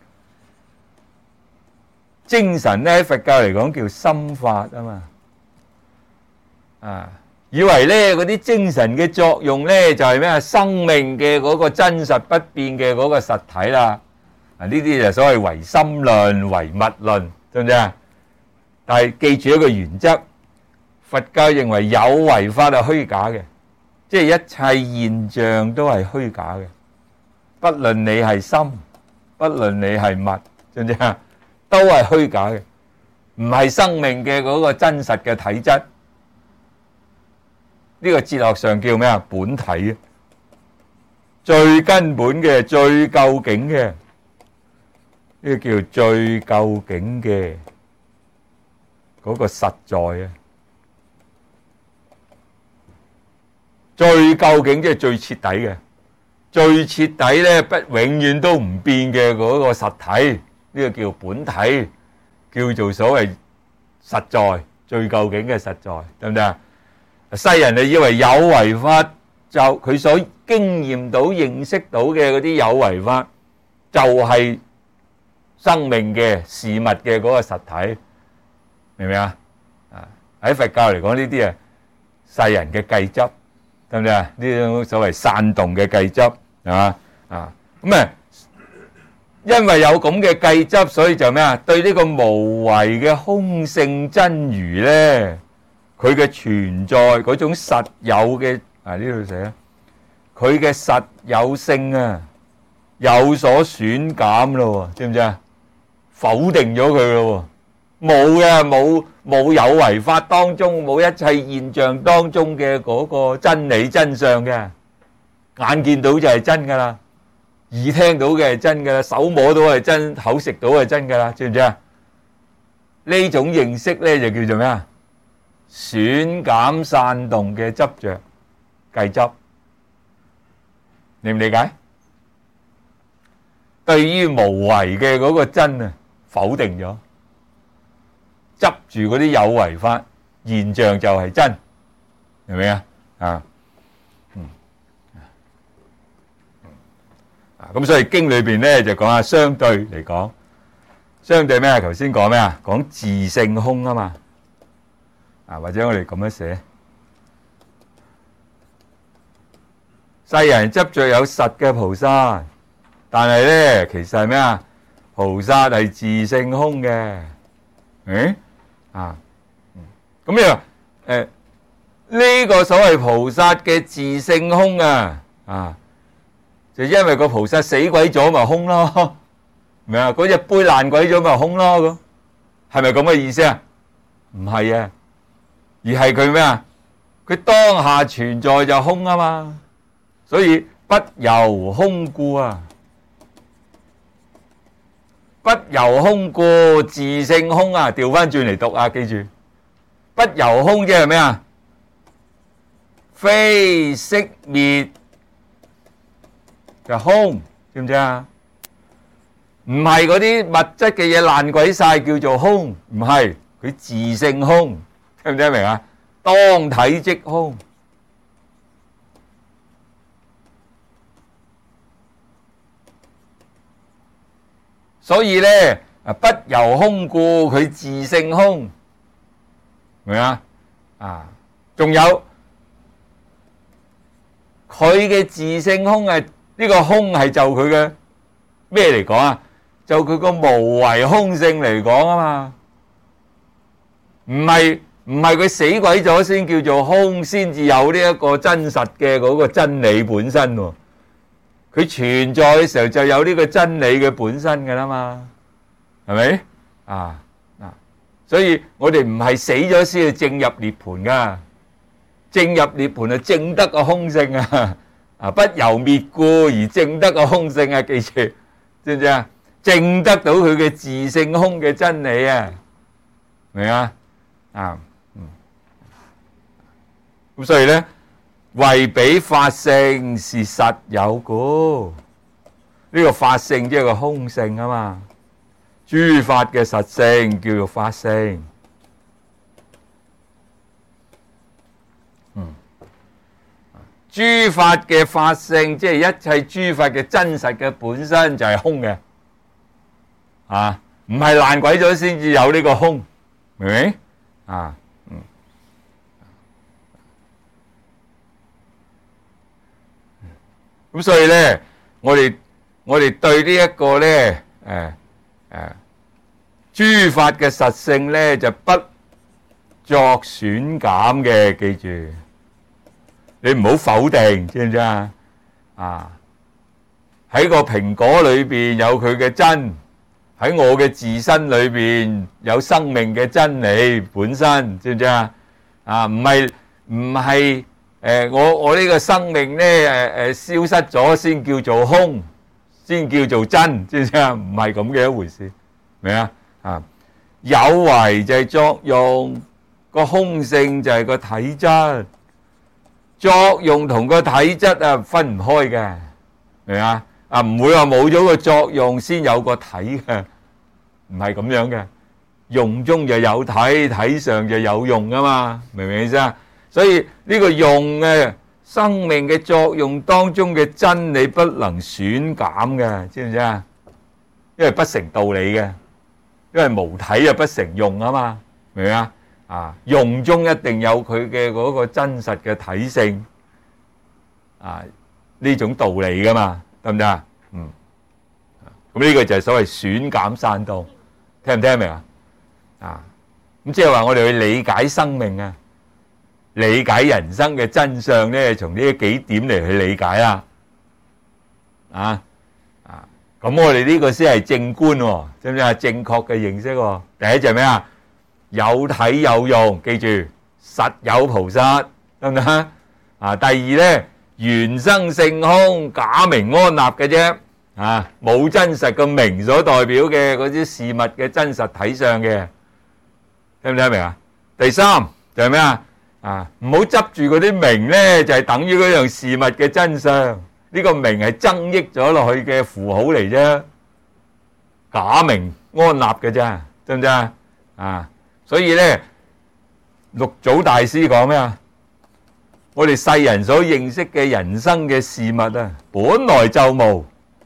精神咧喺佛教嚟講叫心法啊嘛，啊，以為咧嗰啲精神嘅作用咧就係咩啊？生命嘅嗰個真實不變嘅嗰個實體啦，啊，呢啲就所謂唯心論、唯物論，對唔對啊？但係記住一個原則，佛教認為有為法係虛假嘅，即係一切現象都係虛假嘅，不論你係心，不論你係物，知唔知啊？都係虛假嘅，唔係生命嘅嗰個真實嘅體質。呢個哲學上叫咩啊？本體，最根本嘅、最究竟嘅，呢個叫最究竟嘅嗰個實在啊！最究竟即係最徹底嘅，最徹底咧不永遠都唔變嘅嗰個實體。呢個叫本體，叫做所謂實在，最究竟嘅實在，得唔得啊？世人就以為有為法就佢所經驗到、認識到嘅嗰啲有為法，就係生命嘅事物嘅嗰個實體，明唔明啊？啊，喺佛教嚟講呢啲啊，世人嘅計執，得唔得啊？呢種所謂散動嘅計執，係嘛啊？咁啊。因為有咁嘅計執，所以就咩啊？對呢個無為嘅空性真如咧，佢嘅存在嗰種實有嘅啊，呢度寫，佢嘅實有性啊有所損減咯，知唔知啊？否定咗佢咯，冇嘅，冇冇有為法當中，冇一切現象當中嘅嗰個真理真相嘅，眼見到就係真噶啦。耳聽到嘅係真㗎啦，手摸到係真，口食到係真㗎啦，知唔知啊？呢種認識咧就叫做咩啊？損減散動嘅執着計執，理唔理解？對於無為嘅嗰個真啊，否定咗，執住嗰啲有為法現象就係真，明唔明啊？啊！咁所以經裏邊咧就講下相對嚟講，相對咩啊？頭先講咩啊？講自性空啊嘛，啊或者我哋咁樣寫，世人執着有實嘅菩薩，但係咧其實係咩啊？菩薩係自性空嘅，誒啊，咁你話誒呢個所謂菩薩嘅自性空啊啊？就因為個菩薩死鬼咗咪空咯，明啊？嗰隻杯爛鬼咗咪空咯，咁係咪咁嘅意思啊？唔係啊，而係佢咩啊？佢當下存在就空啊嘛，所以不由空故啊，不由空故自性空啊，調翻轉嚟讀啊，記住，不由空即係咩啊？非息滅。就空，知唔知啊？唔係嗰啲物質嘅嘢爛鬼晒叫做空，唔係，佢自性空，聽唔聽得明啊？當體即空，所以咧啊，不由空故，佢自性空，明啊？啊，仲有佢嘅自性空係。呢個空係就佢嘅咩嚟講啊？就佢個無為空性嚟講啊嘛，唔係唔係佢死鬼咗先叫做空，先至有呢一個真實嘅嗰個真理本身喎。佢存在嘅時候就有呢個真理嘅本身㗎啦嘛，係咪？ 啊啊！所以我哋唔係死咗先去證入涅槃噶，證入涅槃係證得個空性啊！啊，不由滅故而證得個空性啊！記住，知唔知啊？證得到佢嘅自性空嘅真理啊！明啊？啊，嗯，咁所以咧，為彼法性是實有故，呢個法性即係個空性啊嘛。諸法嘅實性叫做法性。嗯，諸法嘅法性即係一切諸法嘅真實嘅本身就係空嘅，啊，唔係爛鬼咗先至有呢個空，明唔明？啊，嗯，咁所以咧，我哋我哋對呢一個咧，誒誒，諸法嘅實性咧就不作損減嘅，記住，你唔好否定，知唔知啊？啊，喺個蘋果裏邊有佢嘅真。喺我嘅自身裏邊有生命嘅真理本身，知唔知啊？啊，唔係唔係誒，我我呢個生命咧誒誒消失咗先叫做空，先叫做真，知唔知啊？唔係咁嘅一回事，明啊？啊，有為就係作用，個空性就係個體質，作用同個體質啊分唔開嘅，明啊？啊，唔會話冇咗個作用先有個體嘅，唔係咁樣嘅。用中就有體，體上就有用噶嘛，明唔明意思啊？所以呢個用嘅生命嘅作用當中嘅真理不能損減嘅，知唔知啊？因為不成道理嘅，因為無體就不成用啊嘛，明唔明啊？啊，用中一定有佢嘅嗰個真實嘅體性啊，呢種道理噶嘛。得唔得啊？嗯，咁呢個就係所謂損減散動，聽唔聽明啊？啊，咁即係話我哋去理解生命啊，理解人生嘅真相咧，從呢幾點嚟去理解啦。啊啊，咁我哋呢個先係正觀喎，知唔知啊？正確嘅認識喎。第一就係咩啊？有體有用，記住實有菩薩，得唔得啊？啊，第二咧。原生性空，假名安立嘅啫，啊，冇真實個名所代表嘅嗰啲事物嘅真實體相嘅，聽唔聽得明啊？第三就係咩啊？啊，唔好執住嗰啲名咧，就係等於嗰樣事物嘅真相。呢個名係增益咗落去嘅符號嚟啫，假名安立嘅啫，知唔知啊？啊，所以咧，六祖大師講咩啊？我哋世人所認識嘅人生嘅事物啊，本來就無。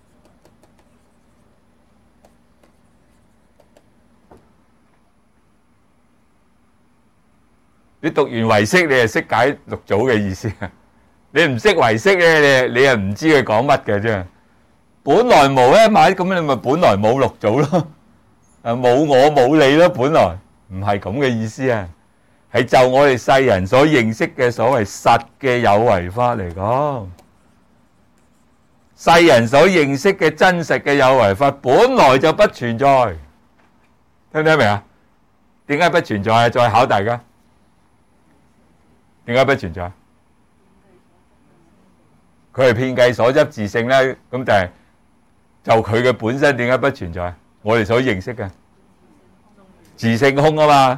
你讀完唯識，你係識解六祖嘅意思啊？你唔識唯識咧，你你又唔知佢講乜嘅啫。本來無咧，買咁你咪本來冇六祖咯。啊，冇我冇你咯，本來唔係咁嘅意思啊。係就我哋世人所認識嘅所謂實嘅有為法嚟講，世人所認識嘅真實嘅有為法本來就不存在，聽唔聽明啊？點解不存在啊？再考大家，點解不存在？佢係遍計所執自性咧，咁但係就佢嘅本身點解不存在？我哋所認識嘅自性空啊嘛。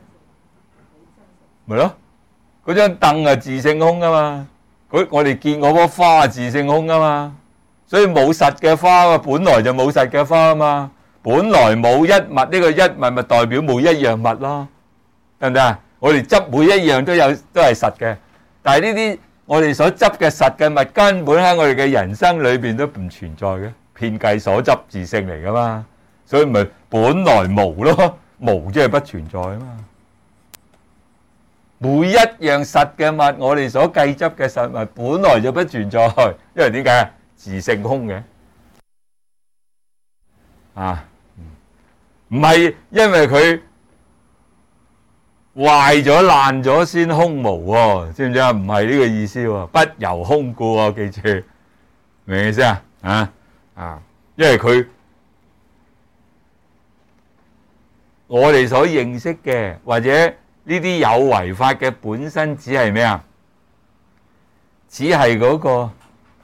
咪咯，嗰張凳係自性空噶嘛，佢我哋見嗰棵花係自性空噶嘛，所以冇實嘅花啊，本來就冇實嘅花啊嘛，本來冇一物，呢個一物咪代表冇一樣物咯，得唔得啊？我哋執每一樣都有都係實嘅，但係呢啲我哋所執嘅實嘅物根本喺我哋嘅人生裏邊都唔存在嘅，遍計所執自性嚟噶嘛，所以咪本來無咯，無即係不存在啊嘛。每一樣實嘅物，我哋所計執嘅實物，本來就不存在，因為點解？自性空嘅，啊，唔係因為佢壞咗爛咗先空無喎，知唔知啊？唔係呢個意思喎，不由空故喎，記住，明唔明意思啊？啊啊，因為佢我哋所認識嘅，或者呢啲有為法嘅本身只係咩啊？只係嗰個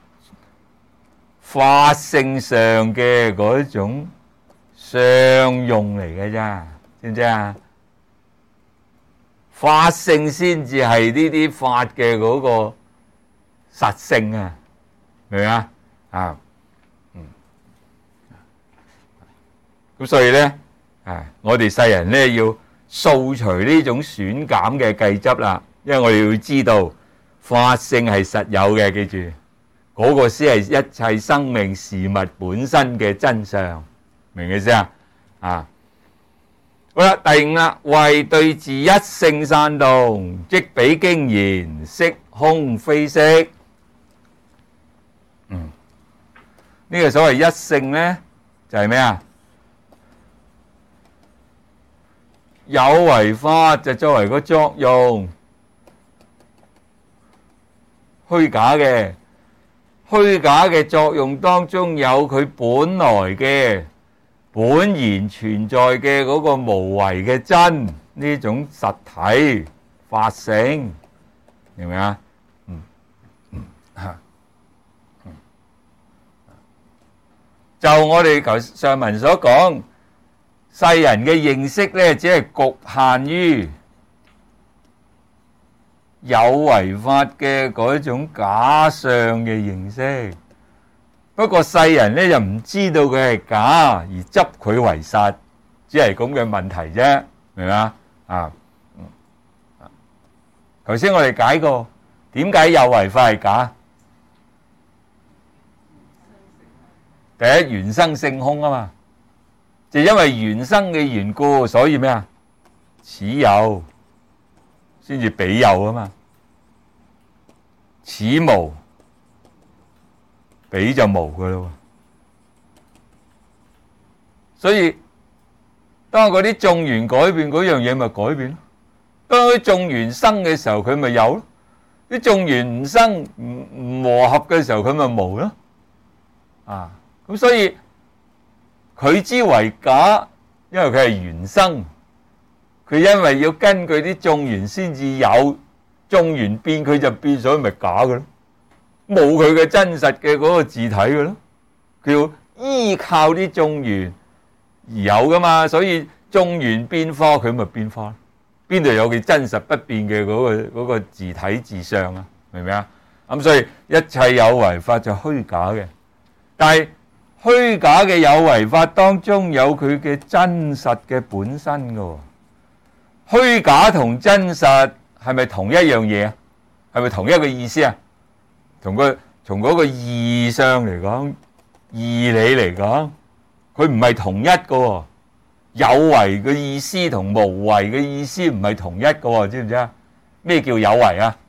法性上嘅嗰種相用嚟嘅啫，知唔知啊？法性先至係呢啲法嘅嗰個實性啊，明唔明啊？啊，嗯，咁所以咧，啊，我哋世人咧要掃除呢種損減嘅計執啦，因為我哋要知道法性係實有嘅，記住嗰個先係一切生命事物本身嘅真相，明唔明意思啊？啊！好啦，第五啦，為對治一性散動，即彼經言色空非色。嗯，呢個所謂一性咧，就係咩啊？有為法就作為個作用，虛假嘅，虛假嘅作用當中有佢本來嘅。本然存在嘅嗰個無為嘅真呢種實體法性，明唔明啊？嗯嗯吓，嗯，就我哋頭上文所講，世人嘅認識咧，只係局限於有為法嘅嗰種假相嘅認識。不過世人咧就唔知道佢係假，而執佢為實，只係咁嘅問題啫，明嘛？啊，頭先我哋解過，點解有為法係假？第一，緣生性空啊嘛，就因為緣生嘅緣故，所以咩啊？此有先至彼有啊嘛，此無。彼就無噶咯，所以當嗰啲眾緣改變嗰樣嘢，咪改變咯。當啲眾緣生嘅時候，佢咪有咯；啲眾緣唔生唔唔和合嘅時候，佢咪無咯。啊，咁所以佢之為假，因為佢係緣生，佢因為要根據啲眾緣先至有，眾緣變佢就變，所以咪假噶咯。冇佢嘅真實嘅嗰個自體嘅咯，佢要依靠啲眾緣而有噶嘛，所以眾緣變化佢咪變化，邊度有佢真實不變嘅嗰個嗰個自體自相啊？明唔明啊？咁所以一切有為法就虛假嘅，但係虛假嘅有為法當中有佢嘅真實嘅本身噶。虛假同真實係咪同一樣嘢啊？係咪同一個意思啊？從個從嗰個義相嚟講，義理嚟講，佢唔係同一個。有為嘅意思同無為嘅意思唔係同一個，知唔知啊？咩叫有為啊？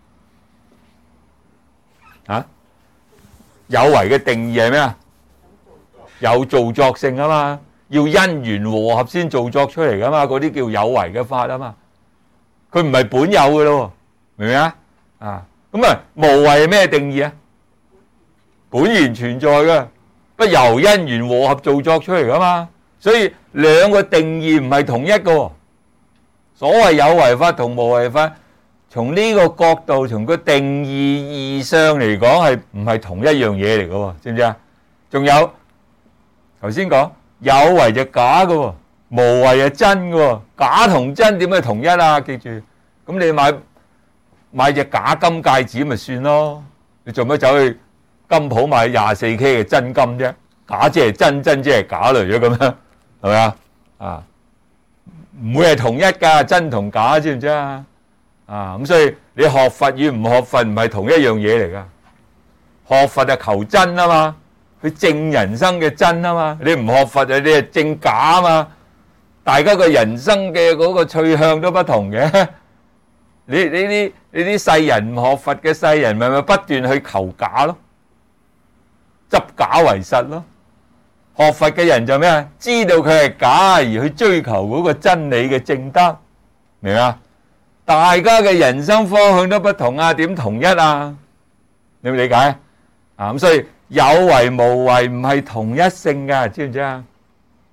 啊？有為嘅定義係咩啊？有造作性啊嘛，要因緣和合先造作出嚟噶嘛，嗰啲叫有為嘅法啊嘛。佢唔係本有嘅咯，明唔明啊？啊？咁啊，無為係咩定義啊？本然存在嘅，不由因緣和合造作出嚟噶嘛。所以兩個定義唔係同一個。所謂有為法同無為法，從呢個角度，從個定義義上嚟講，係唔係同一樣嘢嚟嘅？知唔知啊？仲有頭先講有為就假嘅，無為就真嘅。假同真點解同一啊？記住，咁你買。買隻假金戒指咪算咯，你做乜走去金鋪買廿四 K 嘅真金啫？假即係真，真即係假嚟咗咁樣，係咪啊？啊，唔會係同一噶，真同假，知唔知啊？啊，咁所以你學佛與唔學佛唔係同一樣嘢嚟噶。學佛就求真啊嘛，去證人生嘅真啊嘛。你唔學佛就你係證假啊嘛。大家個人生嘅嗰個趨向都不同嘅。你你啲你啲世人唔學佛嘅世人，咪咪不斷去求假咯，執假為實咯。學佛嘅人就咩啊？知道佢係假而去追求嗰個真理嘅正德，明啊？大家嘅人生方向都不同啊，點同一啊？你理解啊？咁所以有為無為唔係同一性噶，知唔知啊？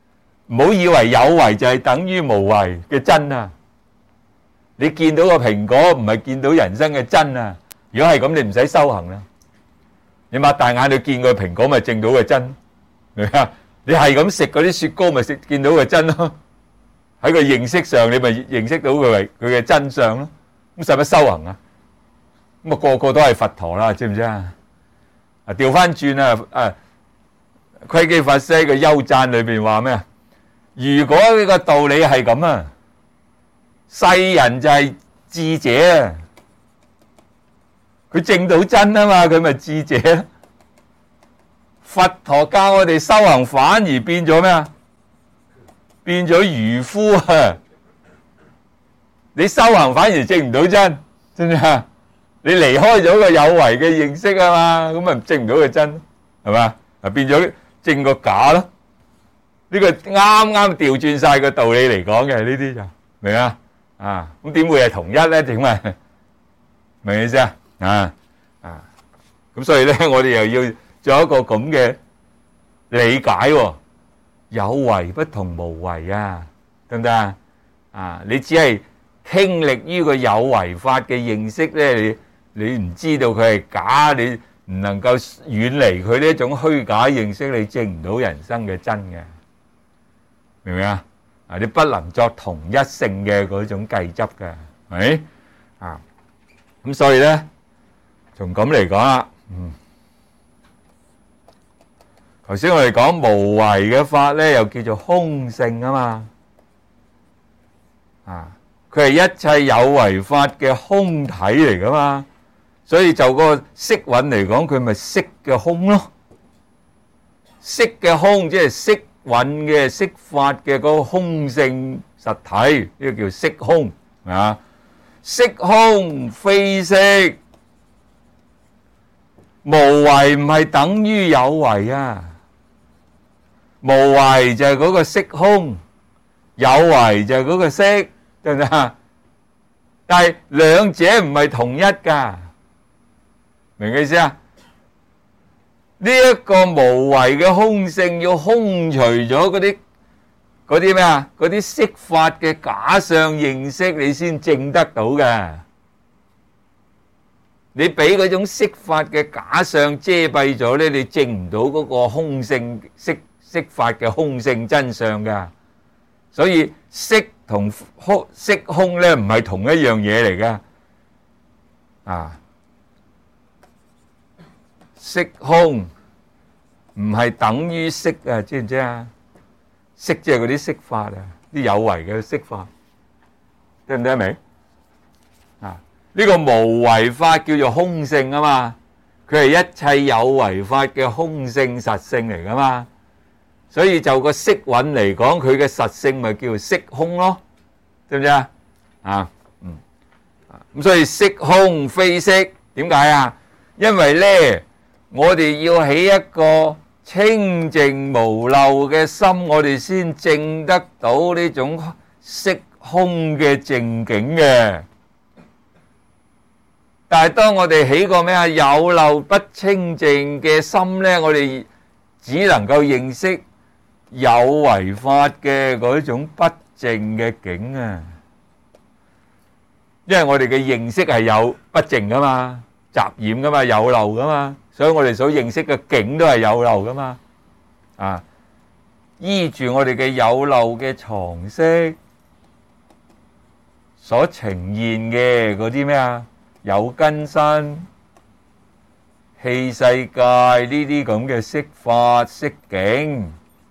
唔好以為有為就係等於無為嘅真啊！你見到個蘋果唔係見到人生嘅真啊！如果係咁，你唔使修行啦。你擘大眼你見個蘋果咪證到個真，明唔明啊？你係咁食嗰啲雪糕咪食見到個真咯。喺個認識上你咪認識到佢係佢嘅真相咯。咁使乜修行啊？咁啊個個都係佛陀啦，知唔知啊？啊調翻轉啊！啊窺基法師喺個優讚裏邊話咩啊？如果呢個道理係咁啊，世人就係智者啊！佢證到真啊嘛，佢咪智者。佛陀教我哋修行，反而變咗咩啊？變咗愚夫啊！你修行反而證唔到真，知唔知啊？你離開咗個有為嘅認識啊嘛，咁咪證唔到個真，係嘛？啊變咗證個假咯。呢個啱啱調轉晒個道理嚟講嘅，呢啲就明啊？啊咁點會係同一咧？點啊？明意思啊？啊啊咁所以咧，我哋又要做一個咁嘅理解喎。有為不同無為啊，得唔得啊？啊，你只係傾力於個有為法嘅認識咧，你你唔知道佢係假，你唔能夠遠離佢呢一種虛假認識，你證唔到人生嘅真嘅，明唔明啊？啊，你不能作同一性嘅嗰種計執嘅，係咪啊？咁所以咧，從咁嚟講啦，嗯。頭先我哋講無為嘅法咧，又叫做空性啊嘛，啊，佢係一切有為法嘅空體嚟噶嘛，所以就個色蘊嚟講，佢咪色嘅空咯，色嘅空即係色蘊嘅色法嘅嗰個空性實體，呢個叫色空啊，色空非色，無為唔係等於有為啊。無為就係嗰個色空，有為就係嗰個色，得唔得啊？但係兩者唔係同一噶，明嘅意思啊？呢一個無為嘅空性要空除咗嗰啲嗰啲咩啊？嗰啲色法嘅假相認識，你先證得到嘅。你俾嗰種色法嘅假相遮蔽咗咧，你證唔到嗰個空性色。色法嘅空性真相噶，所以色同空色空咧唔係同一樣嘢嚟噶，啊，色空唔係等於色啊，知唔知啊？色即係嗰啲色法啊，啲有為嘅色法，聽唔聽得明？啊，呢個無為法叫做空性啊嘛，佢係一切有為法嘅空性實性嚟噶嘛。所以就個色蘊嚟講，佢嘅實性咪叫色空咯，知唔知啊？啊，嗯，咁所以色空非色，點解啊？因為咧，我哋要起一個清淨無漏嘅心，我哋先證得到呢種色空嘅淨境嘅。但係當我哋起個咩啊有漏不清淨嘅心咧，我哋只能夠認識有為法嘅嗰種不淨嘅境啊，因為我哋嘅認識係有不淨噶嘛，雜染噶嘛，有漏噶嘛，所以我哋所認識嘅境都係有漏噶嘛。啊，依住我哋嘅有漏嘅藏識所呈現嘅嗰啲咩啊，有根身、器世界呢啲咁嘅色法色境。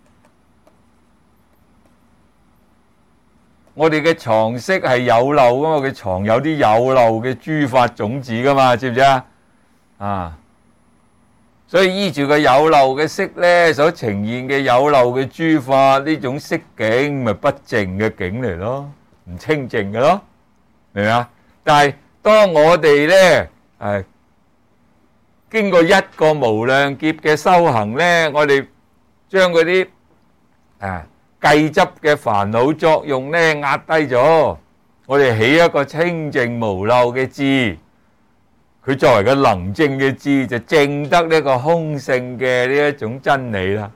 我哋嘅藏識係有漏噶嘛，佢藏有啲有漏嘅諸法種子噶嘛，知唔知啊？啊，所以依住個有漏嘅色咧，所呈現嘅有漏嘅諸法呢種色境，咪不淨嘅境嚟咯，唔清淨嘅咯，明唔明啊？但係當我哋咧，誒，經過一個無量劫嘅修行咧，我哋將嗰啲誒。計執嘅煩惱作用咧壓低咗，我哋起一個清淨無漏嘅智，佢作為個能證嘅智，就證得呢個空性嘅呢一種真理啦。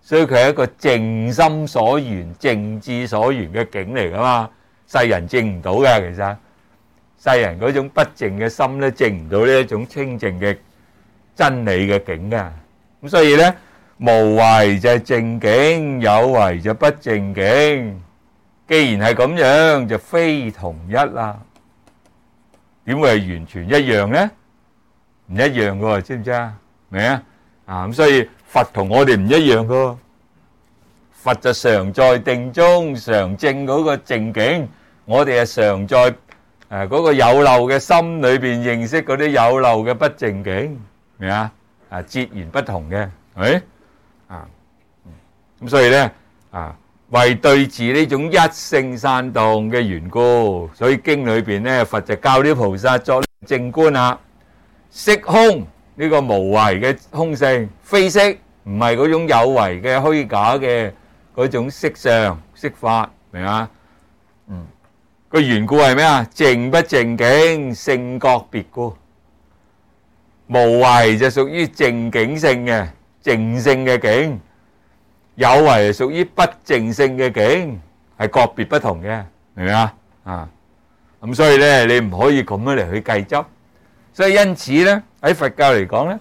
所以佢係一個靜心所緣、靜智所緣嘅境嚟噶嘛。世人證唔到嘅，其實世人嗰種不靜嘅心咧，證唔到呢一種清淨嘅真理嘅境噶。咁所以咧，無為就係靜境，有為就不靜境。既然係咁樣，就非同一啦。點會係完全一樣咧？唔一樣噶，知唔知啊？明啊？啊咁，所以佛同我哋唔一樣噶。佛就常在定中，常證嗰個靜境。我哋係常在誒嗰個有漏嘅心裏邊認識嗰啲有漏嘅不靜境，明啊？啊，截然不同嘅，係咪？啊，咁所以咧啊，為對治呢種一性散動嘅緣故，所以經裏邊咧，佛就教啲菩薩作靜觀啊，色空呢個無為嘅空性，非色唔係嗰種有為嘅虛假嘅嗰種色相色法，明啊？嗯。個緣故係咩啊？靜不靜境，性覺別故。無為就屬於靜境性嘅靜性嘅境，有為係屬於不靜性嘅境，係個別不同嘅，明唔明啊？啊，咁所以咧，你唔可以咁樣嚟去計執。所以因此咧，喺佛教嚟講咧，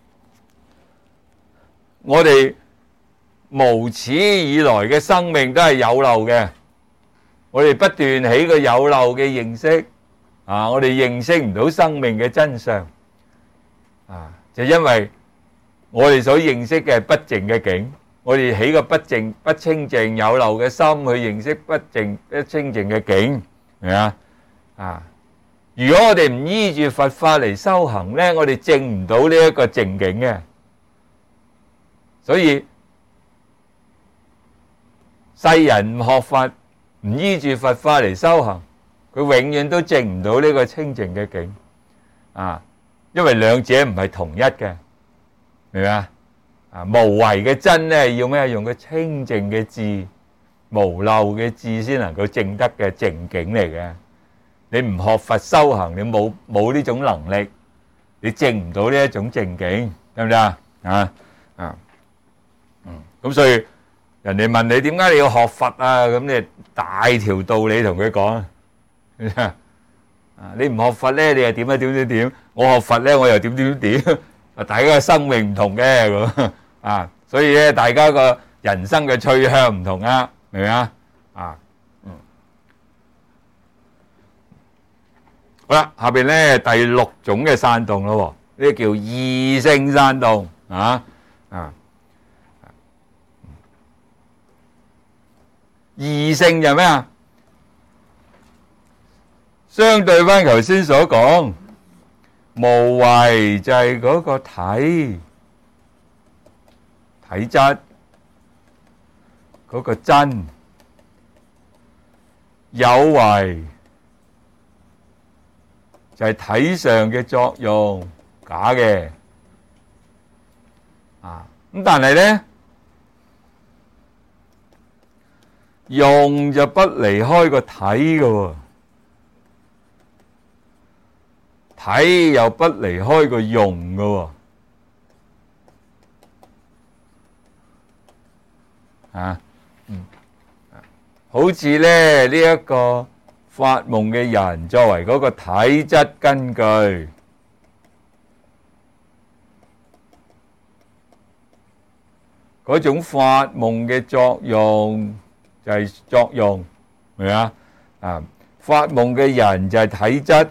我哋無始以來嘅生命都係有漏嘅。我哋不斷起個有漏嘅認識，啊！我哋認識唔到生命嘅真相，啊！就因為我哋所認識嘅係不淨嘅境，我哋起個不淨、不清淨、有漏嘅心去認識不淨、不清淨嘅境，係咪啊？啊！如果我哋唔依住佛法嚟修行咧，我哋證唔到呢一個淨境嘅，所以世人唔學佛。唔依住佛法嚟修行，佢永遠都證唔到呢個清淨嘅境啊！因為兩者唔係同一嘅，明唔明啊？啊，無為嘅真咧，要咩？用個清淨嘅智、無漏嘅智先能夠證得嘅淨境嚟嘅。你唔學佛修行，你冇冇呢種能力，你證唔到呢一種淨境，得唔得啊？啊啊嗯，咁所以。人哋問你點解你要學佛啊？咁你大條道理同佢講啊！你唔學佛咧，你又點啊？點點點？我學佛咧，我又點點點？啊！大家嘅生命唔同嘅咁啊，所以咧，大家個人生嘅趨向唔同啊，明唔明啊？啊，嗯，好啦，下邊咧第六種嘅散動咯，呢叫異性散動啊啊！異性就咩啊？相對翻頭先所講，無為就係嗰個體體質嗰個真，有為就係體上嘅作用，假嘅啊。咁但係咧，用就不離開個體嘅，體又不離開個用嘅，啊，嗯，好似咧呢一個發夢嘅人作為嗰個體質根據，嗰種發夢嘅作用。就係作用，明唔明啊？啊，發夢嘅人就係體質，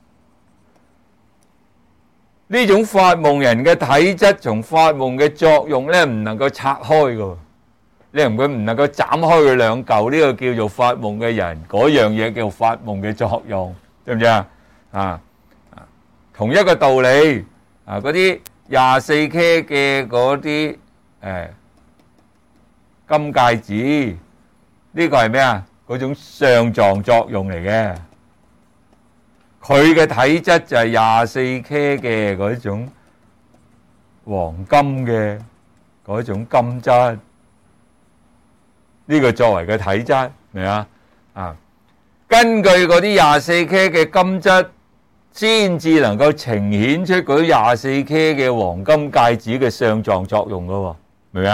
呢種發夢人嘅體質同發夢嘅作用咧，唔能夠拆開嘅，你唔佢唔能夠斬開佢兩嚿，呢個叫做發夢嘅人，嗰樣嘢叫發夢嘅作用，知唔知啊？啊，同一個道理，啊，嗰啲廿四 K 嘅嗰啲誒金戒指。呢個係咩啊？嗰種相狀作用嚟嘅，佢嘅體質就係廿四 K 嘅嗰種黃金嘅嗰種金質，呢個作為嘅體質，明啊？啊，根據嗰啲廿四 K 嘅金質，先至能夠呈現出嗰啲廿四 K 嘅黃金戒指嘅相狀作用噶，明唔明啊？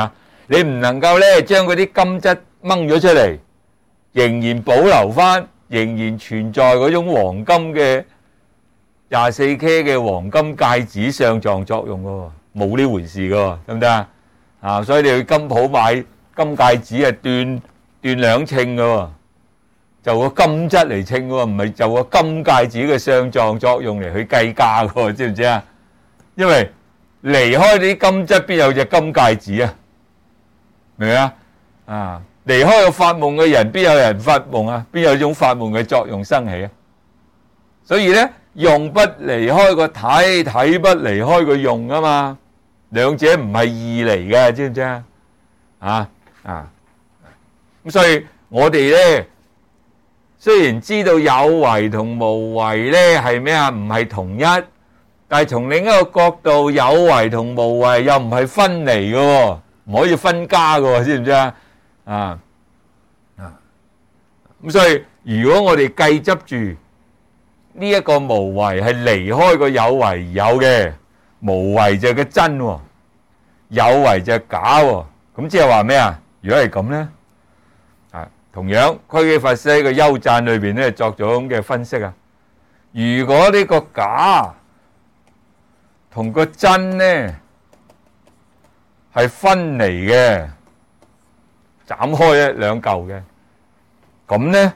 你唔能夠咧將嗰啲金質掹咗出嚟，仍然保留翻，仍然存在嗰種黃金嘅廿四 K 嘅黃金戒指上撞作用喎，冇呢回事㗎，得唔得啊？啊，所以你去金鋪買金戒指係斷斷兩稱㗎，就個金質嚟稱喎，唔係就個金戒指嘅上撞作用嚟去計價㗎，知唔知啊？因為離開啲金質，邊有隻金戒指啊？明唔明啊？啊，離開個發夢嘅人，邊有人發夢啊？邊有種發夢嘅作用生起啊？所以咧，用不離開個體，體不離開個用啊嘛，兩者唔係二嚟嘅，知唔知啊？啊啊，咁所以我哋咧，雖然知道有為同無為咧係咩啊？唔係同一。但係從另一個角度，有為同無為又唔係分離嘅，唔可以分家嘅，知唔知啊？啊啊！咁所以如果我哋計執住呢一個無為係離開個有為而有嘅，無為就係個真，有為就係假，咁即係話咩啊？如果係咁咧，啊，同樣窺基法師喺個優讚裏邊咧作咗咁嘅分析啊。如果呢個假同個真呢係分離嘅，斬開一兩嚿嘅，咁呢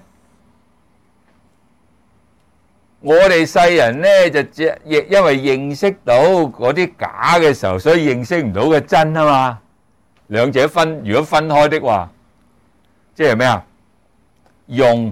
我哋世人呢就只亦因為認識到嗰啲假嘅時候，所以認識唔到個真啊嘛。兩者分，如果分開的話，即係咩啊？用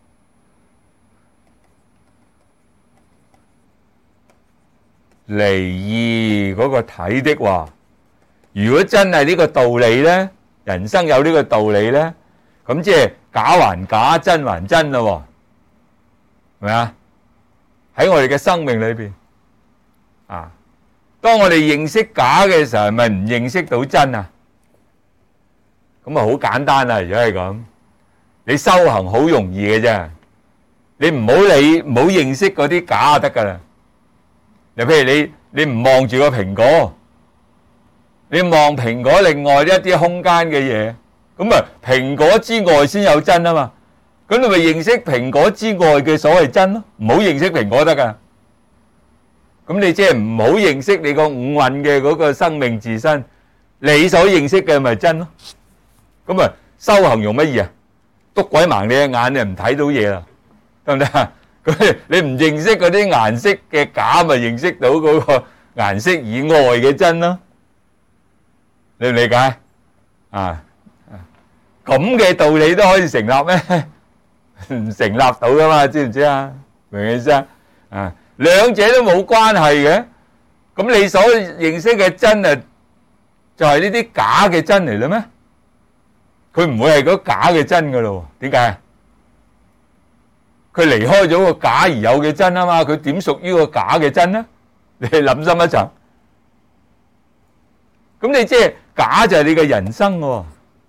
離異嗰個體的話，如果真係呢個道理咧，人生有呢個道理咧，咁即係假還假，真還真咯，係咪啊？喺我哋嘅生命裏邊啊，當我哋認識假嘅時候，係咪唔認識到真啊？咁啊好簡單啊！如果係咁，你修行好容易嘅啫，你唔好理，唔好認識嗰啲假就得噶啦。又譬如你你唔望住個蘋果，你望蘋果另外一啲空間嘅嘢，咁啊蘋果之外先有真啊嘛，咁你咪認識蘋果之外嘅所謂真咯，唔好認識蘋果得噶。咁你即係唔好認識你個五蘊嘅嗰個生命自身，你所認識嘅咪真咯。咁啊修行用乜嘢啊？篤鬼盲你嘅眼，你唔睇到嘢啦，得唔得啊？咁你唔認識嗰啲顏色嘅假，咪認識到嗰個顏色以外嘅真咯？你唔理解啊？咁嘅道理都可以成立咩？唔成立到噶嘛？知唔知啊？明唔明意思啊？啊，兩者都冇關係嘅。咁你所認識嘅真啊，就係呢啲假嘅真嚟啦咩？佢唔會係嗰假嘅真噶咯？點解？佢離開咗個假而有嘅真啊嘛，佢點屬於個假嘅真呢？你諗深一層，咁你即係假就係你嘅人生喎。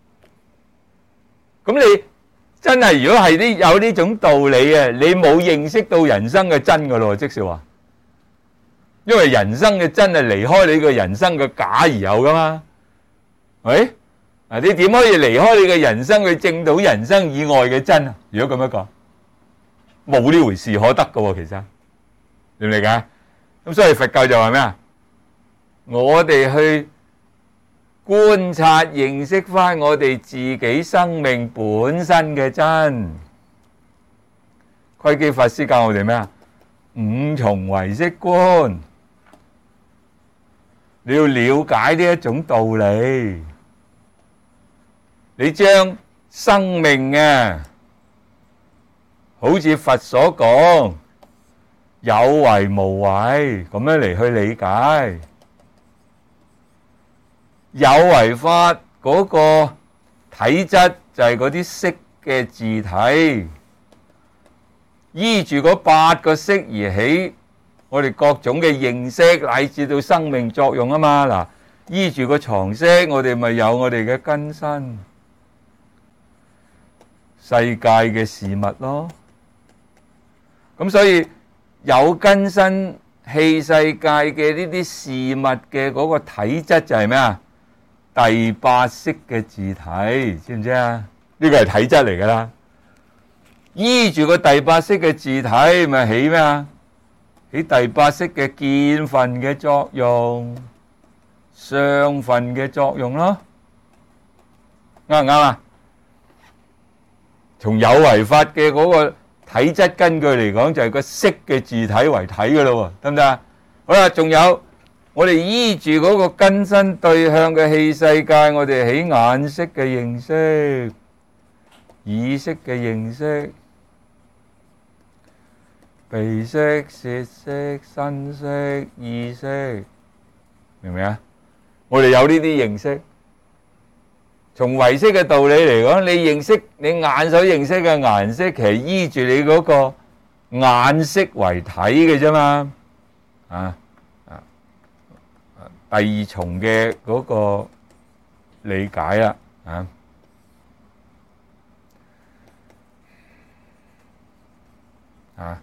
咁你真係如果係啲有呢種道理啊，你冇認識到人生嘅真噶咯，即是話，因為人生嘅真係離開你個人生嘅假而有噶嘛，喂，啊你點可以離開你嘅人生去證到人生以外嘅真啊？如果咁樣講。冇呢回事可得嘅喎，其實你唔理解？咁所以佛教就話咩啊？我哋去觀察、認識翻我哋自己生命本身嘅真。窺基法師教我哋咩啊？五重唯識觀，你要了解呢一種道理，你將生命啊，好似佛所講有為無為咁樣嚟去理解，有為法嗰個體質就係嗰啲色嘅自體，依住嗰八個色而起，我哋各種嘅認識乃至到生命作用啊嘛。嗱，依住個常識，我哋咪有我哋嘅根身，世界嘅事物咯。咁所以有根身器世界嘅呢啲事物嘅嗰個體質就係咩啊？ 第八識嘅自體，知唔知啊？呢個係體質嚟噶啦，依住個第八識嘅自體，咪起咩啊？起第八識嘅見分嘅作用、相分嘅作用咯，啱唔啱啊？從有為法嘅嗰個體質根據嚟講，就係個識嘅自體為體噶咯，得唔得啊？好啦，仲有我哋依住嗰個根身對向嘅器世界，我哋起眼識嘅認識、耳識嘅認識、鼻識、舌識、身識、意識，明唔明啊？我哋有呢啲認識。從唯識嘅道理嚟講，你認識你眼所認識嘅顏色，其實依住你嗰個眼識為體嘅啫嘛。啊啊，第二重嘅嗰個理解啦，啊啊。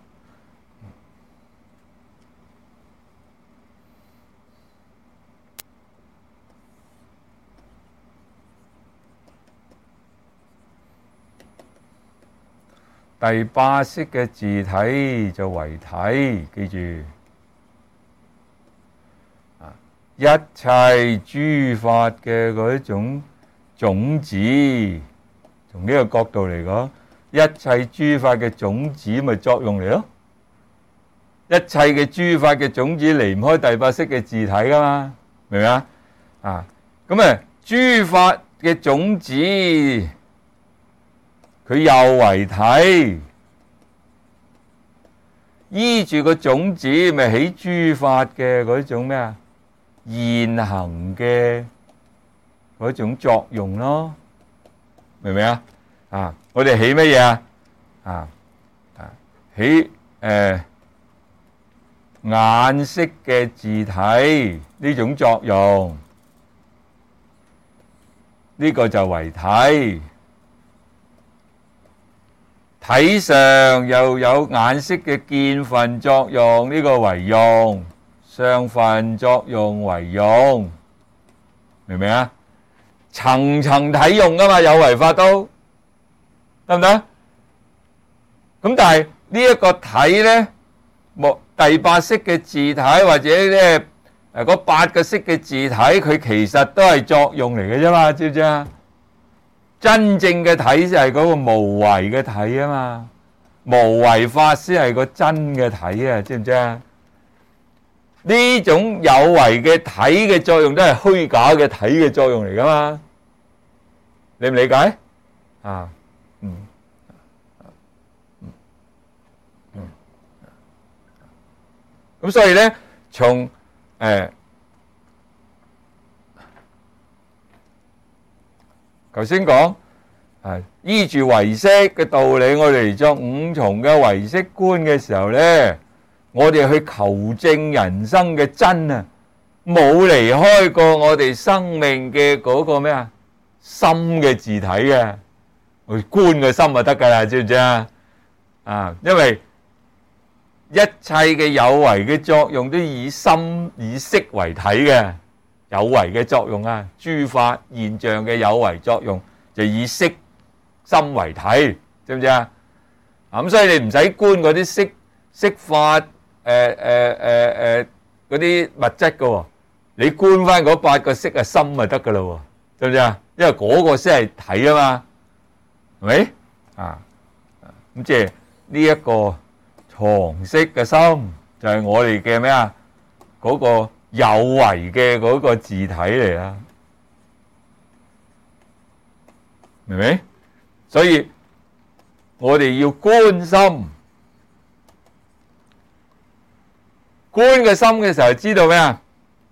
第八識嘅自體就為體，記住啊！一切諸法嘅嗰一種種子，從呢個角度嚟講，一切諸法嘅種子咪作用嚟咯。一切嘅諸法嘅種子離唔開第八識嘅自體噶嘛，明唔明啊？啊，咁啊，諸法嘅種子。佢又為體，依住個種子，咪起諸法嘅嗰種咩啊？現行嘅嗰種作用咯，明唔明啊？啊，我哋起乜嘢啊？啊啊，起誒眼識嘅自體呢種作用，呢個就為體。體上又有眼識嘅見分作用，呢個為用；相分作用為用，明唔明啊？層層體用噶嘛，有為法都得唔得？咁但係呢一個體咧，莫第八識嘅自體或者咧誒嗰八個識嘅自體，佢其實都係作用嚟嘅啫嘛，知唔知啊？真正嘅體就係嗰個無為嘅體啊嘛，無為法先係個真嘅體啊，知唔知啊？呢種有為嘅體嘅作用都係虛假嘅體嘅作用嚟噶嘛？理唔理解？啊，嗯，嗯，咁所以咧，從誒。頭先講啊，依住唯識嘅道理，我哋嚟作五重嘅唯識觀嘅時候咧，我哋去求證人生嘅真啊，冇離開過我哋生命嘅嗰個咩啊心嘅自體嘅，去觀個心就得噶啦，知唔知啊？啊，因為一切嘅有為嘅作用都以心以識為體嘅。有為嘅作用啊，諸法現象嘅有為作用就以色心為體，知唔知啊？咁所以你唔使觀嗰啲色色法誒誒誒誒嗰啲物質噶，你觀翻嗰八個色嘅心就得噶啦，知唔知啊？因為嗰個先係體啊嘛，係咪啊？咁即係呢一個常識嘅心就係我哋嘅咩啊？嗰個。有為嘅嗰個自體嚟啦，明唔明？所以我哋要觀心，觀個心嘅時候，知道咩啊？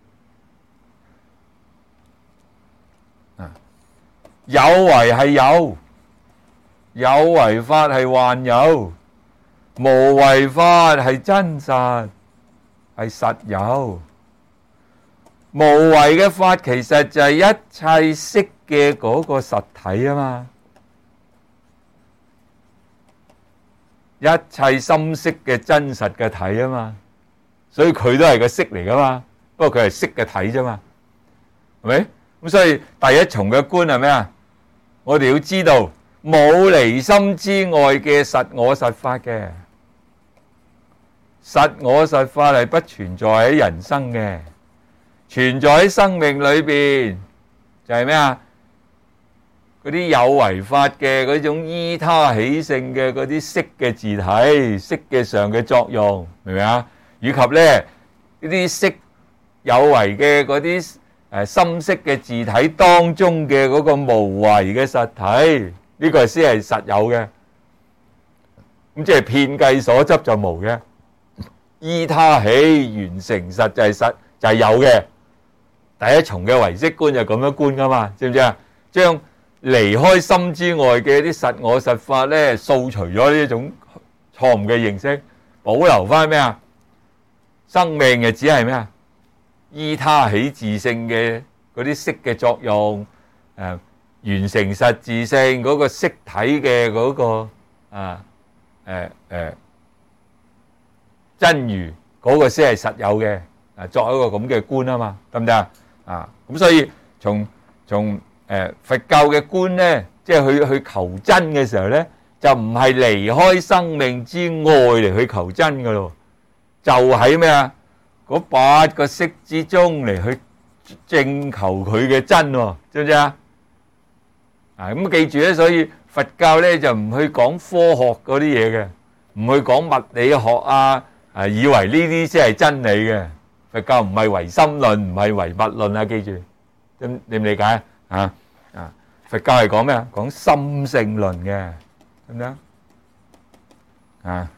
有為係有，有為法係幻有，無為法係真實，係實有。無為嘅法其實就係一切識嘅嗰個實體啊嘛，一切心識嘅真實嘅體啊嘛，所以佢都係個識嚟噶嘛，不過佢係識嘅體啫嘛，係咪？ 咁所以第一重嘅觀係咩啊？我哋要知道冇離心之外嘅實我實法嘅，實我實法係不存在喺人生嘅，存在喺生命裏邊就係咩啊？嗰啲有為法嘅嗰種依他起性嘅嗰啲色嘅自體，色嘅上嘅作用，明唔明啊？以及咧呢啲色有為嘅嗰啲誒深色嘅自體當中嘅嗰個無為嘅實體，呢個先係實有嘅。咁即係遍計所執就無嘅，依他起緣成實就係實就係有嘅。第一重嘅唯識觀就咁樣觀噶嘛，知唔知啊？將離開心之外嘅啲實我實法咧，掃除咗呢一種錯誤嘅認識，保留翻咩啊？生命嘅只係咩啊？依他起自性嘅嗰啲色嘅作用，誒緣成實自性嗰個色體嘅嗰個啊誒誒真如嗰個先係實有嘅，啊作一個咁嘅觀啊嘛，得唔得啊？啊咁所以從從誒佛教嘅觀咧，即係去去求真嘅時候咧，就唔係離開生命之外嚟去求真噶咯，就喺咩啊？嗰八個識之中嚟去證求佢嘅真喎，知唔知啊？啊咁記住咧，所以佛教咧就唔去講科學嗰啲嘢嘅，唔去講物理學啊，啊以為呢啲先係真理嘅。佛教唔係唯心論，唔係唯物論啊！記住，咁你唔理解啊？啊，佛教係講咩啊？講心性論嘅，得唔得啊？